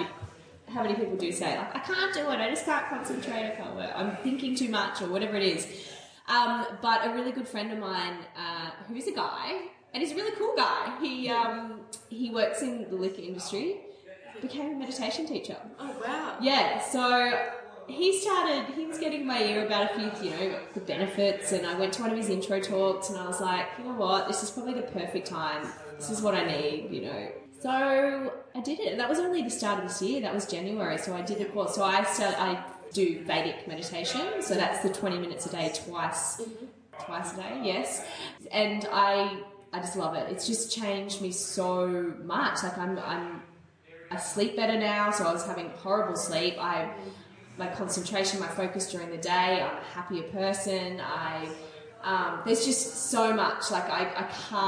How many people do say, like, I can't do it, I just can't concentrate, I can't work, I'm thinking too much, or whatever it is. But a really good friend of mine, who's a guy, and he's a really cool guy. He works in the liquor industry, became a meditation teacher. Oh, wow. Yeah, so he was getting in my ear about a few, the benefits, and I went to one of his intro talks and I was like, you know what, this is probably the perfect time. This is what I need. So I did it, and that was only the start of this year. That was January, so I did the course. So I do Vedic meditation, so that's the 20 minutes a day, twice a day, yes. And I just love it. It's just changed me so much. Like I sleep better now, so I was having horrible sleep. My concentration, my focus during the day, I'm a happier person. There's just so much. Like I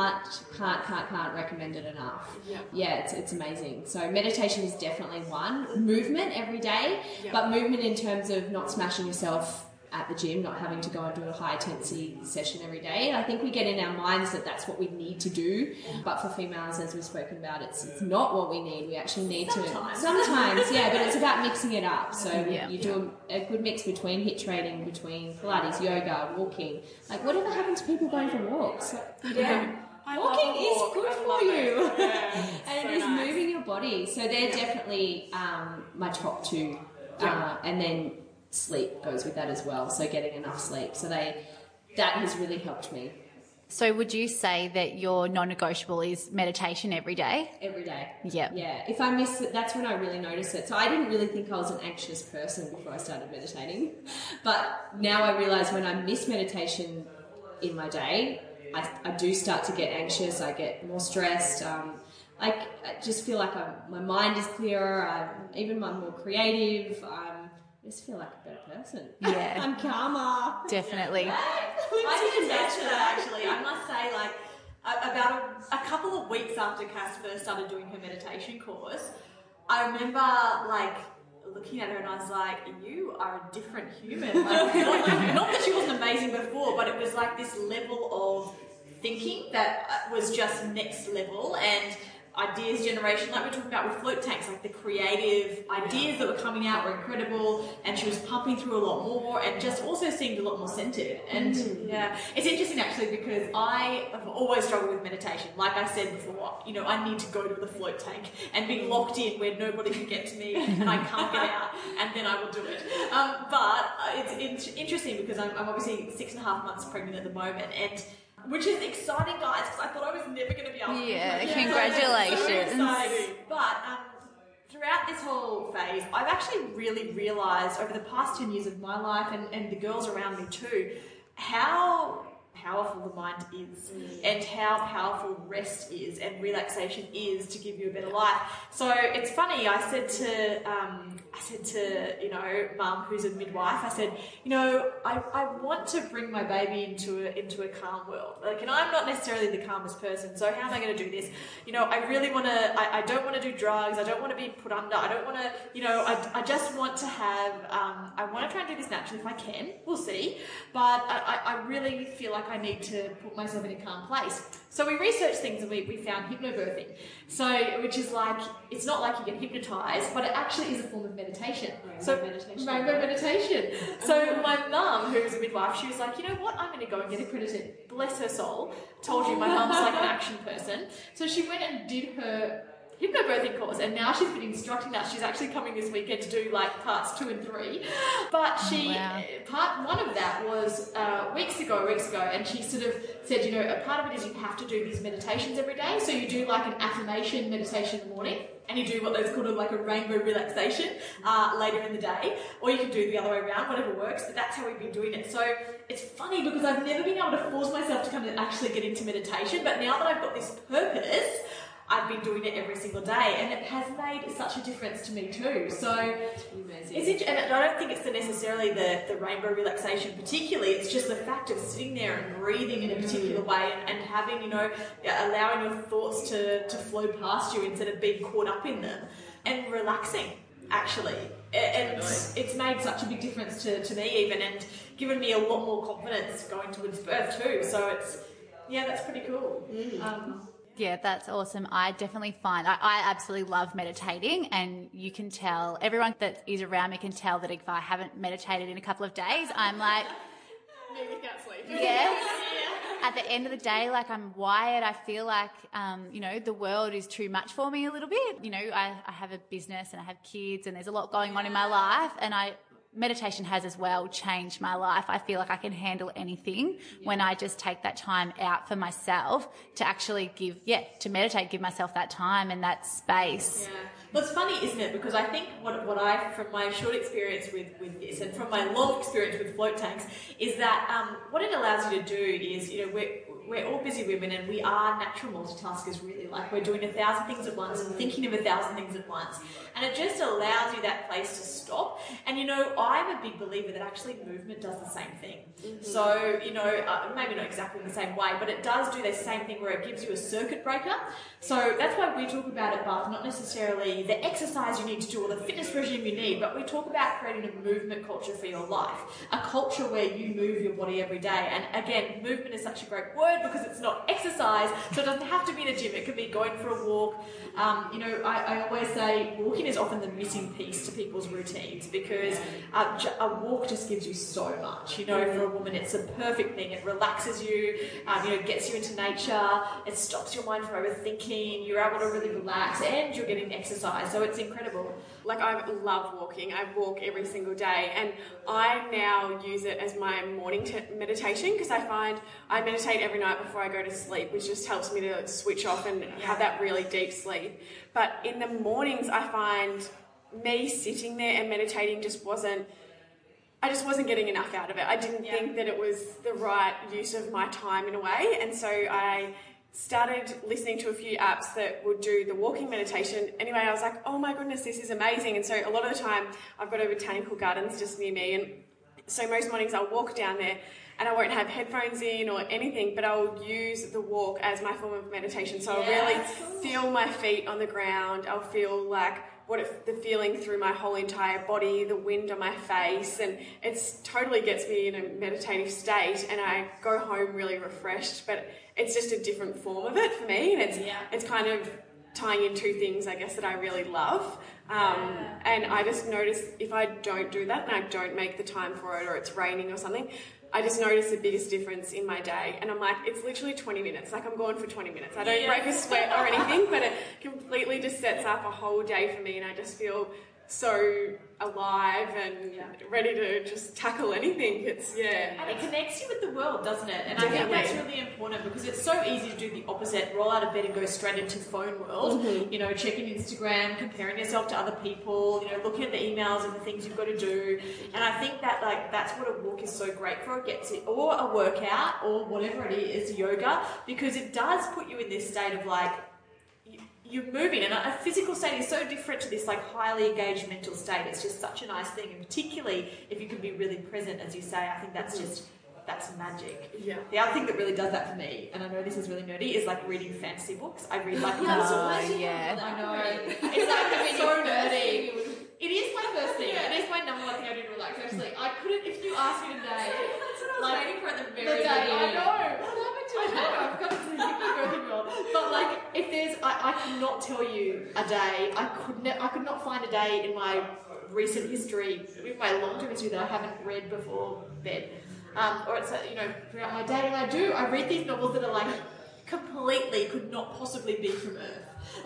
can't recommend it enough. Yeah, it's amazing. So meditation is definitely one. Movement every day, but movement in terms of not smashing yourself at the gym, not having to go and do a high intensity session every day. I think we get in our minds that that's what we need to do, but for females, as we've spoken about, it's not what we need. We actually need sometimes, yeah, but it's about mixing it up. So you do a good mix between HIIT training, between Pilates, yoga, walking, like whatever happens to people going for walks. Walking is good for you. And it is moving your body. So they're definitely my top two. And then sleep goes with that as well, so getting enough sleep. So that has really helped me. So would you say that your non-negotiable is meditation every day? Every day. Yeah. Yeah. If I miss it, that's when I really notice it. So I didn't really think I was an anxious person before I started meditating. But now I realise when I miss meditation in my day, I do start to get anxious, I get more stressed. I just feel like my mind is clearer, I'm more creative, I just feel like a better person. Yeah. I'm calmer. Definitely. I can attest to that, actually. I must say, like, about a couple of weeks after Cass first started doing her meditation course, I remember, like, looking at her and I was like, you are a different human. Like, not that she wasn't amazing before, but it was like this level of thinking that was just next level, and ideas generation, like we're talking about with float tanks, like the creative ideas that were coming out were incredible, and she was pumping through a lot more and just also seemed a lot more centered. And it's interesting actually, because I have always struggled with meditation. Like I said before, I need to go to the float tank and be locked in where nobody can get to me and I can't get out, and then I will do it. But it's interesting because I'm obviously 6.5 months pregnant at the moment, and which is exciting, guys, because I thought I was never going to be able to. Yeah, congratulations. So exciting. But throughout this whole phase, I've actually really realised over the past 10 years of my life, and the girls around me too, how powerful the mind is, and how powerful rest is and relaxation is to give you a better life. So it's funny, I said to Mum, who's a midwife, I said, I want to bring my baby into a calm world. Like, and I'm not necessarily the calmest person, so how am I going to do this? I really want to, I don't want to do drugs, I don't want to be put under, I don't want to, I just want to have, I want to try and do this naturally if I can, we'll see, but I really feel like I need to put myself in a calm place. So we researched things and we found hypnobirthing. So, which is like, it's not like you get hypnotised, but it actually is a form of meditation. Rainbow meditation. So my mum, who's a midwife, she was like, you know what, I'm going to go and get accredited. Bless her soul. Told you my mum's like an action person. So she went and did her hypnobirthing course, and now she's been instructing us. She's actually coming this weekend to do like parts 2 and 3. But part 1 of that was weeks ago, and she sort of said, a part of it is you have to do these meditations every day. So you do like an affirmation meditation in the morning, and you do what they've called like a rainbow relaxation later in the day, or you can do the other way around, whatever works, but that's how we've been doing it. So it's funny because I've never been able to force myself to kind of actually get into meditation, but now that I've got this purpose, I've been doing it every single day, and it has made such a difference to me too. So it's and I don't think it's necessarily the rainbow relaxation particularly. It's just the fact of sitting there and breathing in a particular way and having, allowing your thoughts to flow past you instead of being caught up in them, and relaxing actually. And it's made such a big difference to me even, and given me a lot more confidence going towards birth too. So that's pretty cool. Yeah, that's awesome. I definitely find I absolutely love meditating, and you can tell, everyone that is around me can tell that if I haven't meditated in a couple of days, I'm like, Me without sleep. Yes. At the end of the day, like, I'm wired. I feel like, the world is too much for me a little bit. I have a business and I have kids and there's a lot going on in my life, and meditation has as well changed my life. I feel like I can handle anything when I just take that time out for myself to actually to meditate, give myself that time and that space. Yeah. Well, it's funny, isn't it? Because I think what I, from my short experience with this and from my long experience with float tanks, is that what it allows you to do is, we're all busy women and we are natural multitaskers, really. Like, we're doing 1,000 things at once and thinking of 1,000 things at once. And it just allows you that place to stop. And, I'm a big believer that actually movement does the same thing. Mm-hmm. So, maybe not exactly the same way, but it does do the same thing where it gives you a circuit breaker. So that's why we talk about it, Beth, not necessarily the exercise you need to do or the fitness regime you need, but we talk about creating a movement culture for your life. A culture where you move your body every day. And again, movement is such a great word because it's not exercise, so it doesn't have to be in a gym. It could be going for a walk. I always say walking is often the missing piece to people's routines because a walk just gives you so much. For a woman, it's a perfect thing. It relaxes you, gets you into nature. It stops your mind from overthinking. You're able to really relax and you're getting exercise. So it's incredible. Like, I love walking. I walk every single day, and I now use it as my morning meditation because I find I meditate every night before I go to sleep, which just helps me to switch off and have that really deep sleep. But in the mornings, I find me sitting there and meditating I just wasn't getting enough out of it. I didn't think that it was the right use of my time in a way, and so I started listening to a few apps that would do the walking meditation. Anyway, I was like, oh my goodness, this is amazing. And so a lot of the time I've got a botanical gardens just near me, and so most mornings I'll walk down there and I won't have headphones in or anything, but I'll use the walk as my form of meditation. So I'll really feel my feet on the ground. I'll feel like the feeling through my whole entire body, the wind on my face, and it totally gets me in a meditative state, and I go home really refreshed. But it's just a different form of it for me, and it's kind of tying in two things, I guess, that I really love. And I just notice if I don't do that and I don't make the time for it, or it's raining or something, I just notice the biggest difference in my day. And I'm like, it's literally 20 minutes. Like, I'm gone for 20 minutes. I don't break a sweat or anything, but it completely just sets up a whole day for me, and I just feel so alive and ready to just tackle anything. And it connects you with the world, doesn't it? And I think that's really important because it's so easy to do the opposite, roll out of bed and go straight into the phone world, checking Instagram, comparing yourself to other people, looking at the emails and the things you've got to do. And I think that that's what a walk is so great for. It gets it, or a workout, or whatever it is, yoga, because it does put you in this state of you're moving, and a physical state is so different to this highly engaged mental state. It's just such a nice thing, and particularly if you can be really present, as you say. I think that's magic. Yeah. The other thing that really does that for me, and I know this is really nerdy, is reading fantasy books. I read I know. It's so nerdy. It is my first thing. It is my number one thing I do to relax. Actually, I couldn't. If you asked me today, that's what I was waiting for at the very beginning. I know. What happened to it? I've got to But if there's, I could not tell you a day. I could not find a day in my recent history, in my long-term history, that I haven't read before bed. Or it's throughout my day, and I read these novels that are completely could not possibly be from Earth.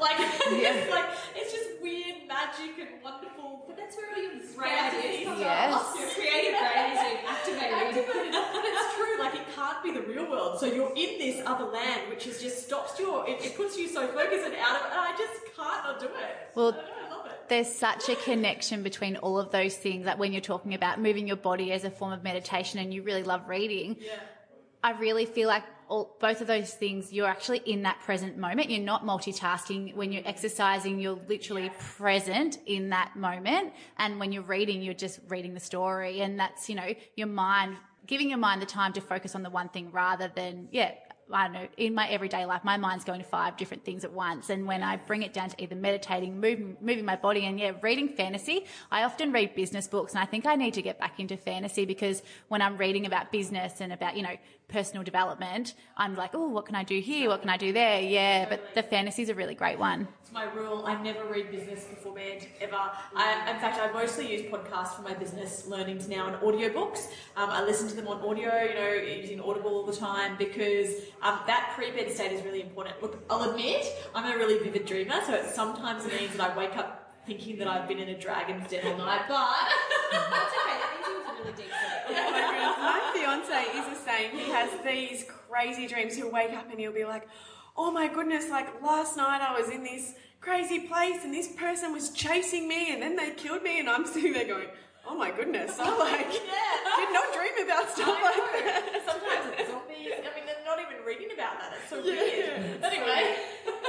It's just weird magic and wonderful. But that's where all your great ideas come from. Your creative brain is activated. But it's true. It can't be the real world. So you're in this other land, which just stops it puts you so focused and out of it, and I just can't not do it. Well, I love it. There's such a connection between all of those things. When you're talking about moving your body as a form of meditation, and you really love reading, I really feel like both of those things, you're actually in that present moment. You're not multitasking. When you're exercising, you're literally present in that moment. And when you're reading, you're just reading the story. And that's, your mind, giving your mind the time to focus on the one thing rather than, I don't know, in my everyday life, my mind's going to 5 different things at once. And when I bring it down to either meditating, moving my body and reading fantasy, I often read business books, and I think I need to get back into fantasy, because when I'm reading about business and about, personal development, I'm like, oh, what can I do here? What can I do there? Yeah, but the fantasy is a really great one. It's my rule. I never read business before bed, ever. In fact, I mostly use podcasts for my business learnings now and audiobooks. I listen to them on audio, using Audible all the time, because that pre-bed state is really important. Look, I'll admit, I'm a really vivid dreamer, so it sometimes means that I wake up thinking that I've been in a dragon's den all night, but that's okay. That means it was a really deep sleep. Oh my goodness, my fiance is the same. He has these crazy dreams. He'll wake up and he'll be like, oh my goodness, like last night I was in this crazy place and this person was chasing me and then they killed me, and I'm sitting there going, oh my goodness, I did not dream about stuff like that. Sometimes it's zombies. I mean, they're not even reading about that. It's so weird. Anyway.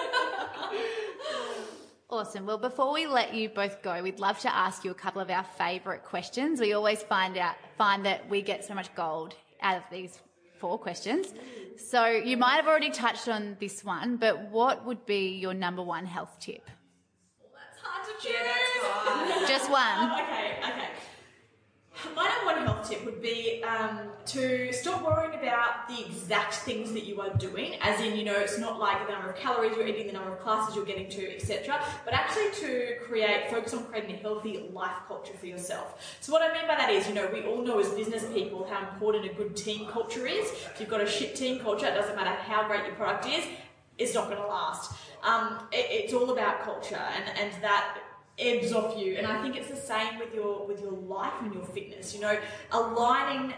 Awesome. Well, before we let you both go, we'd love to ask you a couple of our favourite questions. We always find that we get so much gold out of these 4 questions. So you might have already touched on this one, but what would be your number 1 health tip? Well, that's hard to choose. Yeah, that's hard. Just one. Okay. My number 1 health tip would be to stop worrying about the exact things that you are doing, as in, it's not like the number of calories you're eating, the number of classes you're getting to, etc., but actually to focus on creating a healthy life culture for yourself. So what I mean by that is, we all know as business people how important a good team culture is. If you've got a shit team culture, it doesn't matter how great your product is, it's not going to last. It's all about culture, and that ebbs off you, and I think it's the same with your life and your fitness. Aligning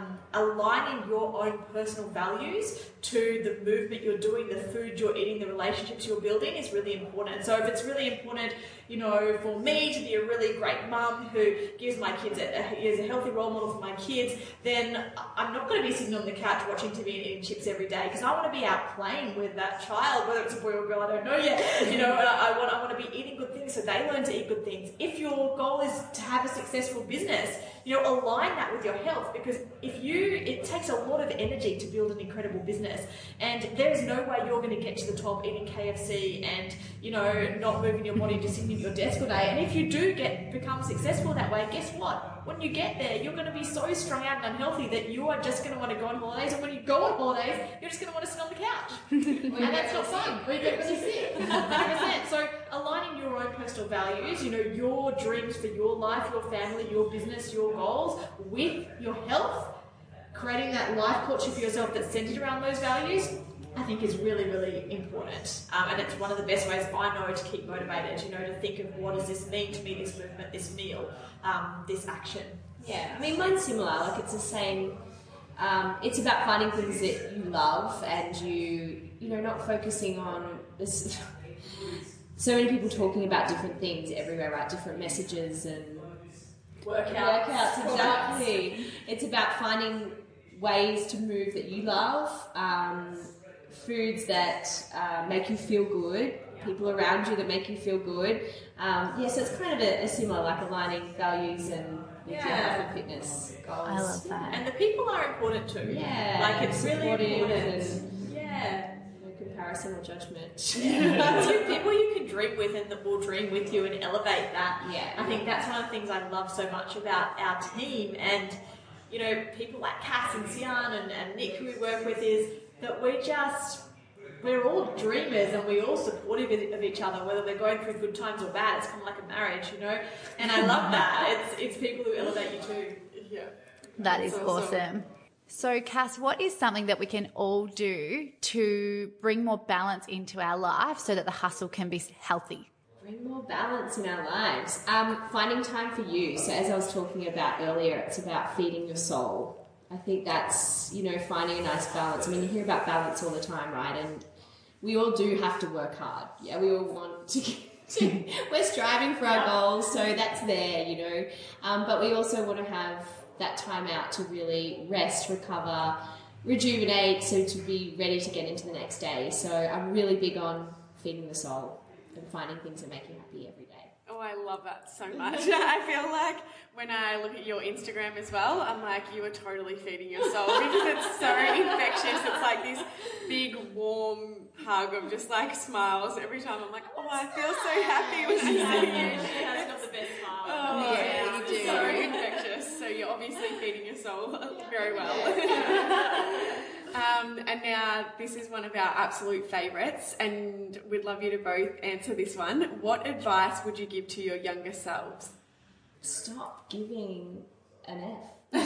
your own personal values to the movement you're doing, the food you're eating, the relationships you're building is really important. So if it's really important, for me to be a really great mum who gives my kids is a healthy role model for my kids, then I'm not going to be sitting on the couch watching TV and eating chips every day, because I want to be out playing with that child, whether it's a boy or girl, I don't know yet. I want to be eating good things so they learn to eat good things. If your goal is to have a successful business, align that with your health, because it takes a lot of energy to build an incredible business, and there's no way you're going to get to the top eating KFC and not moving your body, just sitting at your desk all day. And if you do become successful that way, guess what? When you get there, you're going to be so strung out and unhealthy that you are just going to want to go on holidays, and when you go on holidays, you're just going to want to sit on the couch. And that's not fun. Or you get really sick. 100%. So aligning your own personal values, your dreams for your life, your family, your business, your goals with your health, creating that life culture for yourself that's centered around those values, I think is really, really important. And it's one of the best ways I know to keep motivated, to think of what does this mean to me, this movement, this meal, this action. Yeah, I mean, mine's similar. It's the same. It's about finding things that you love, and not focusing on this. So many people talking about different things everywhere, right? Different messages and workouts, exactly. It's about finding ways to move that you love, foods that make you feel good, people around you that make you feel good. So it's kind of a similar, like aligning values and your health and fitness goals. I love that. And the people are important too. Yeah. It's really important. No comparison or judgment. Two people you can dream with and that will dream with you and elevate that. Yeah. I think that's one of the things I love so much about our team, and people like Cass and Sian and Nick, who we work with, is that we're all dreamers and we're all supportive of each other, whether we're going through good times or bad. It's kind of like a marriage, and I love that. It's people who elevate you too. Yeah. That is awesome. So, Cass, what is something that we can all do to bring more balance into our life so that the hustle can be healthy? Bring more balance in our lives. Finding time for you. So as I was talking about earlier, it's about feeding your soul. I think that's, finding a nice balance. I mean, you hear about balance all the time, right? And we all do have to work hard. Yeah, we all want to we're striving for our goals, so that's there, But we also want to have that time out to really rest, recover, rejuvenate, so to be ready to get into the next day. So I'm really big on feeding the soul and finding things that make you happy every day. Oh, I love that so much. I feel like when I look at your Instagram as well, I'm like, you are totally feeding your soul because it's so infectious. It's like this big, warm hug of just like smiles every time. I'm like, oh, I feel so happy when I see you. She has got the best smile. Oh, Yeah, you do. So infectious. So you're obviously feeding your soul very well. And now this is one of our absolute favourites, and we'd love you to both answer this one. What advice would you give to your younger selves? Stop giving an F.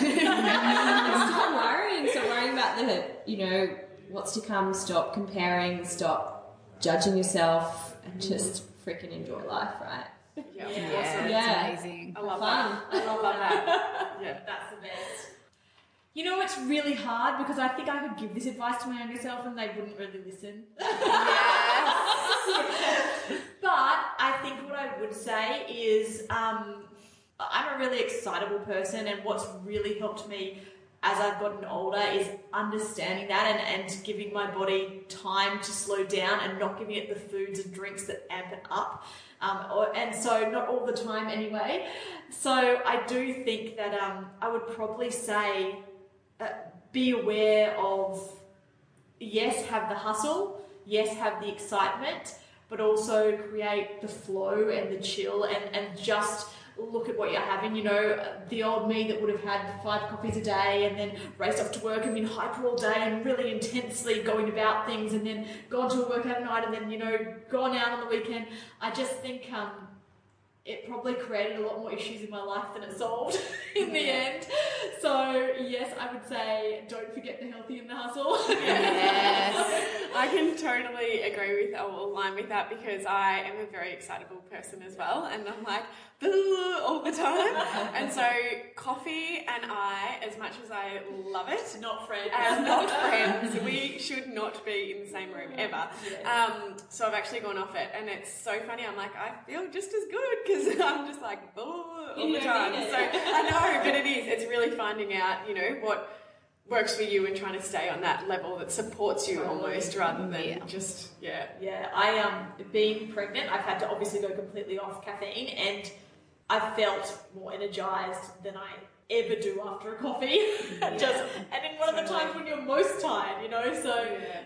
Stop worrying about what's to come. Stop comparing. Stop judging yourself, and just freaking enjoy life, right? Yeah, Yeah, it's amazing. I love Fun. that. I love that. Yeah. That's the best. You know, it's really hard because I think I could give this advice to my younger self and they wouldn't really listen. But I think what I would say is I'm a really excitable person, and what's really helped me as I've gotten older is understanding that and giving my body time to slow down and not giving it the foods and drinks that amp it up. And so not all the time anyway. So I do think that I would probably say be aware of, yes, have the hustle, yes, have the excitement, but also create the flow and the chill and just look at what you're having. You know, the old me that would have had 5 coffees a day and then raced off to work and been hyper all day and really intensely going about things and then gone to a workout at night and then, gone out on the weekend. I just think it probably created a lot more issues in my life than it solved in the end. So, yes, I would say don't forget the healthy and the hustle. Yes. I can totally agree with or align with that because I am a very excitable person as well, and I'm like all the time. And so coffee and I, as much as I love it, Not friends. not friends. We should not be in the same room ever. So I've actually gone off it, and it's so funny. I'm like, I feel just as good because I'm just like all the time. So I know, but it is. It's really finding out, what works for you and trying to stay on that level that supports you almost rather than just. I being pregnant, I've had to obviously go completely off caffeine, and I felt more energized than I ever do after a coffee. And in one of the times when you're most tired, so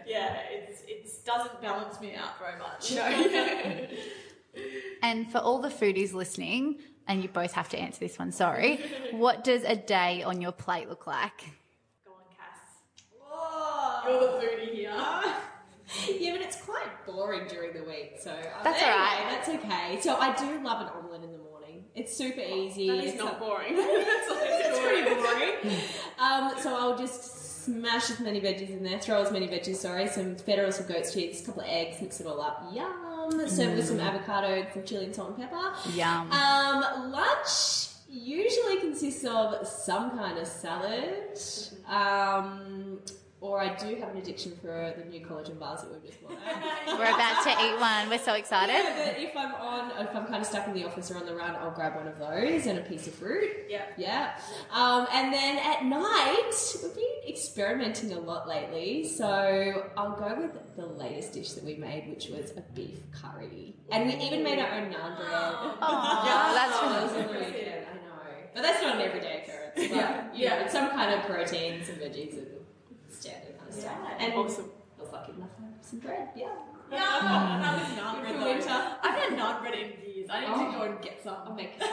it doesn't balance me out very much. No. And for all the foodies listening, and you both have to answer this one, sorry, what does a day on your plate look like? Go on, Cass. Whoa. You're the foodie here. Yeah, but it's quite boring during the week, so That's all right. That's okay. So I do love an omelette in the morning. It's super easy. That is not boring. It's pretty boring. So I'll just smash as many veggies in there, throw as many veggies, some feta or some goat's cheese, a couple of eggs, mix it all up. Yum. Serve with some avocado, some chili and salt and pepper. Yum. Lunch usually consists of some kind of salad. Or I do have an addiction for the new collagen bars that we've just bought out. We're about to eat one. We're so excited. Yeah, but if I'm kind of stuck in the office or on the run, I'll grab one of those and a piece of fruit. Yeah. And then at night, we've been experimenting a lot lately, so I'll go with the latest dish that we made, which was a beef curry. And we even made our own naan bread. Oh, that's really good. I know. But that's not an everyday occurrence. But, it's some kind of protein, some veggies, and standard kind of stuff. And Awesome. I was lucky enough to have some bread. Another naan bread. Winter. I've had naan bread in years. I need to go and get some. I'll make you some.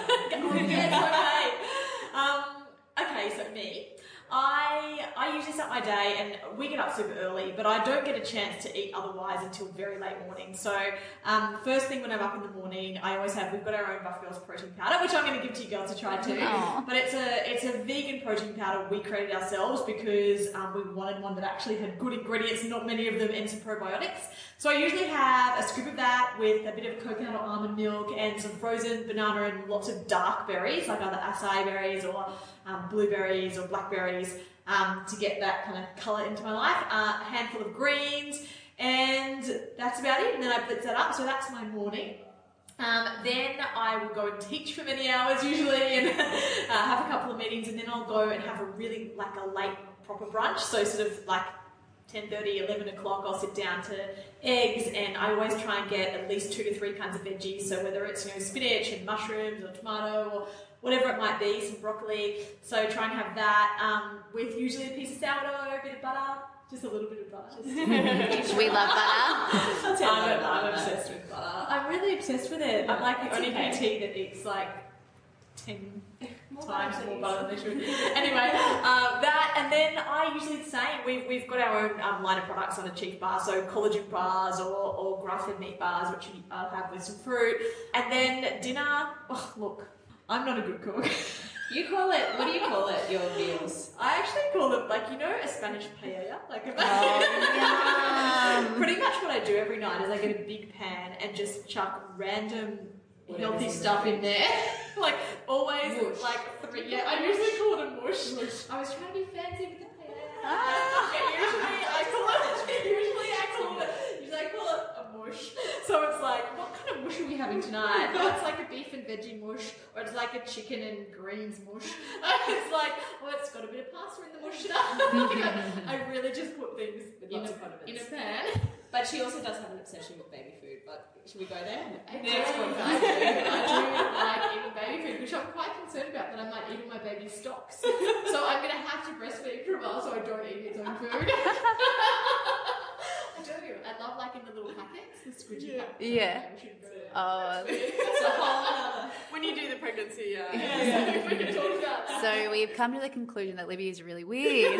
Okay, so me. I usually start my day, and we get up super early, but I don't get a chance to eat otherwise until very late morning. So first thing when I'm up in the morning, we've got our own Buff Girls protein powder, which I'm going to give to you girls to try too. Aww. But it's a vegan protein powder we created ourselves because we wanted one that actually had good ingredients, not many of them, and some probiotics. So I usually have a scoop of that with a bit of coconut or almond milk and some frozen banana and lots of dark berries, like either acai berries or blueberries or blackberries, to get that kind of colour into my life. A handful of greens, and that's about it. And then I blitz that up, so that's my morning. Then I will go and teach for many hours usually and have a couple of meetings, and then I'll go and have a really a late proper brunch, so sort of 10:30, 11 o'clock, I'll sit down to eggs, and I always try and get at least 2 to 3 kinds of veggies. So whether it's spinach and mushrooms or tomato or whatever it might be, some broccoli. So try and have that with usually a piece of sourdough, a bit of butter, just a little bit of butter. We love butter. I'm obsessed with butter. I'm really obsessed with it. I'm like the only PT that eats like 10 times more butter than they should. Anyway, that, and then I usually the same. We've got our own line of products on a cheap bar, so collagen bars or grass-fed meat bars, which I'll have with some fruit. And then dinner, look, I'm not a good cook. You call it, what do you call it, your meals? I actually call it, a Spanish paella. Pretty much what I do every night is I get a big pan and just chuck random healthy stuff in there. Always, mush. 3. Yeah, I usually call it a mush. I was trying to be fancy with the paella. Usually I call it a mush. So it's like, what kind of mush are we having tonight? Oh, it's like a beef and veggie mush, or it's like a chicken and greens mush. It's like, it's got a bit of pasta in the mush stuff. I really just put things in a pan. But she also does have an obsession with baby food, but should we go there? I do like eating baby food, which I'm quite concerned about, that I might eat all my baby's stocks. So I'm going to have to breastfeed for a while so I don't eat its own food. I do. I love in the little packets, the squidgy packets. Yeah. It's a whole other... When you do the pregnancy, we can talk about that. So we've come to the conclusion that Libby is really weird.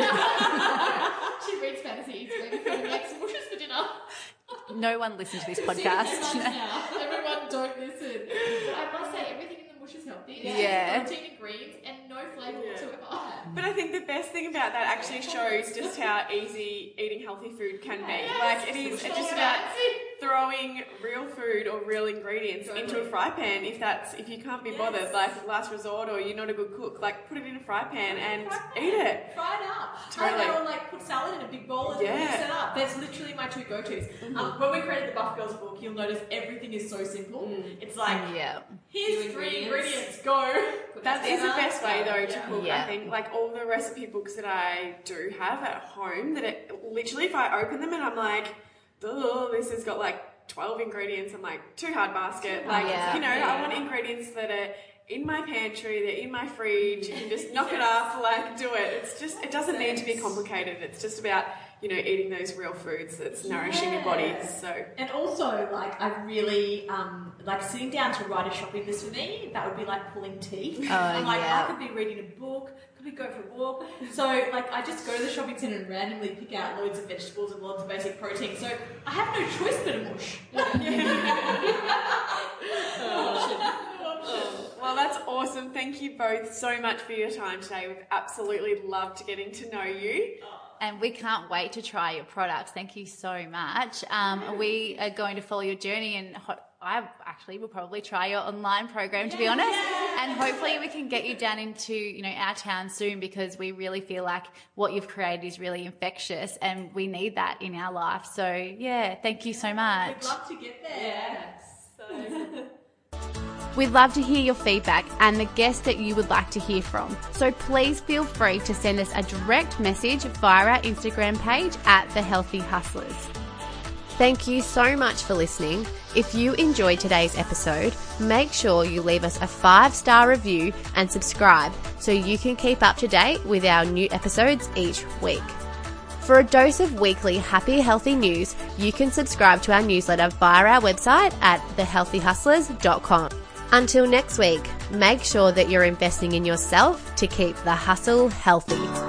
She reads fantasy, eats baby food, and makes mushes for dinner. No one listens to this podcast. Everyone don't listen. But I must say, everything in the mush is healthy. Yeah. Protein and greens and no flavour whatsoever. But I think the best thing about that actually shows just how easy eating healthy food can be. It's just about throwing real food or real ingredients into a fry pan if you can't be bothered, last resort, or you're not a good cook, put it in a fry pan and eat it. Fry it up. Totally. Or put salad in a big bowl and mix it up. That's literally my 2 go-tos. When we created the Buff Girls book, you'll notice everything is so simple. It's here's 3 ingredients, go. That is the best way though to cook. Yeah. I think all the recipe books that I do have at home, that literally if I open them and I'm like, oh, this has got 12 ingredients, I'm too hard basket. I want ingredients that are in my pantry, they're in my fridge, you can just knock it up, do it. It's just, it doesn't need to be complicated. It's just about, eating those real foods that's nourishing your body. So. And also, I really, sitting down to write a shopping list for me, that would be like pulling teeth. I could be reading a book, could be going for a walk. So, I just go to the shopping centre and randomly pick out loads of vegetables and loads of basic protein. So, I have no choice but a mush. Well, that's awesome. Thank you both so much for your time today. We've absolutely loved getting to know you. And we can't wait to try your products. Thank you so much. We are going to follow your journey, and I actually will probably try your online program, to be honest. And hopefully we can get you down into, our town soon, because we really feel like what you've created is really infectious and we need that in our life. So, thank you so much. We'd love to get there. We'd love to hear your feedback and the guests that you would like to hear from. So please feel free to send us a direct message via our Instagram page at The Healthy Hustlers. Thank you so much for listening. If you enjoyed today's episode, make sure you leave us a 5-star review and subscribe so you can keep up to date with our new episodes each week. For a dose of weekly happy, healthy news, you can subscribe to our newsletter via our website at thehealthyhustlers.com. Until next week, make sure that you're investing in yourself to keep the hustle healthy.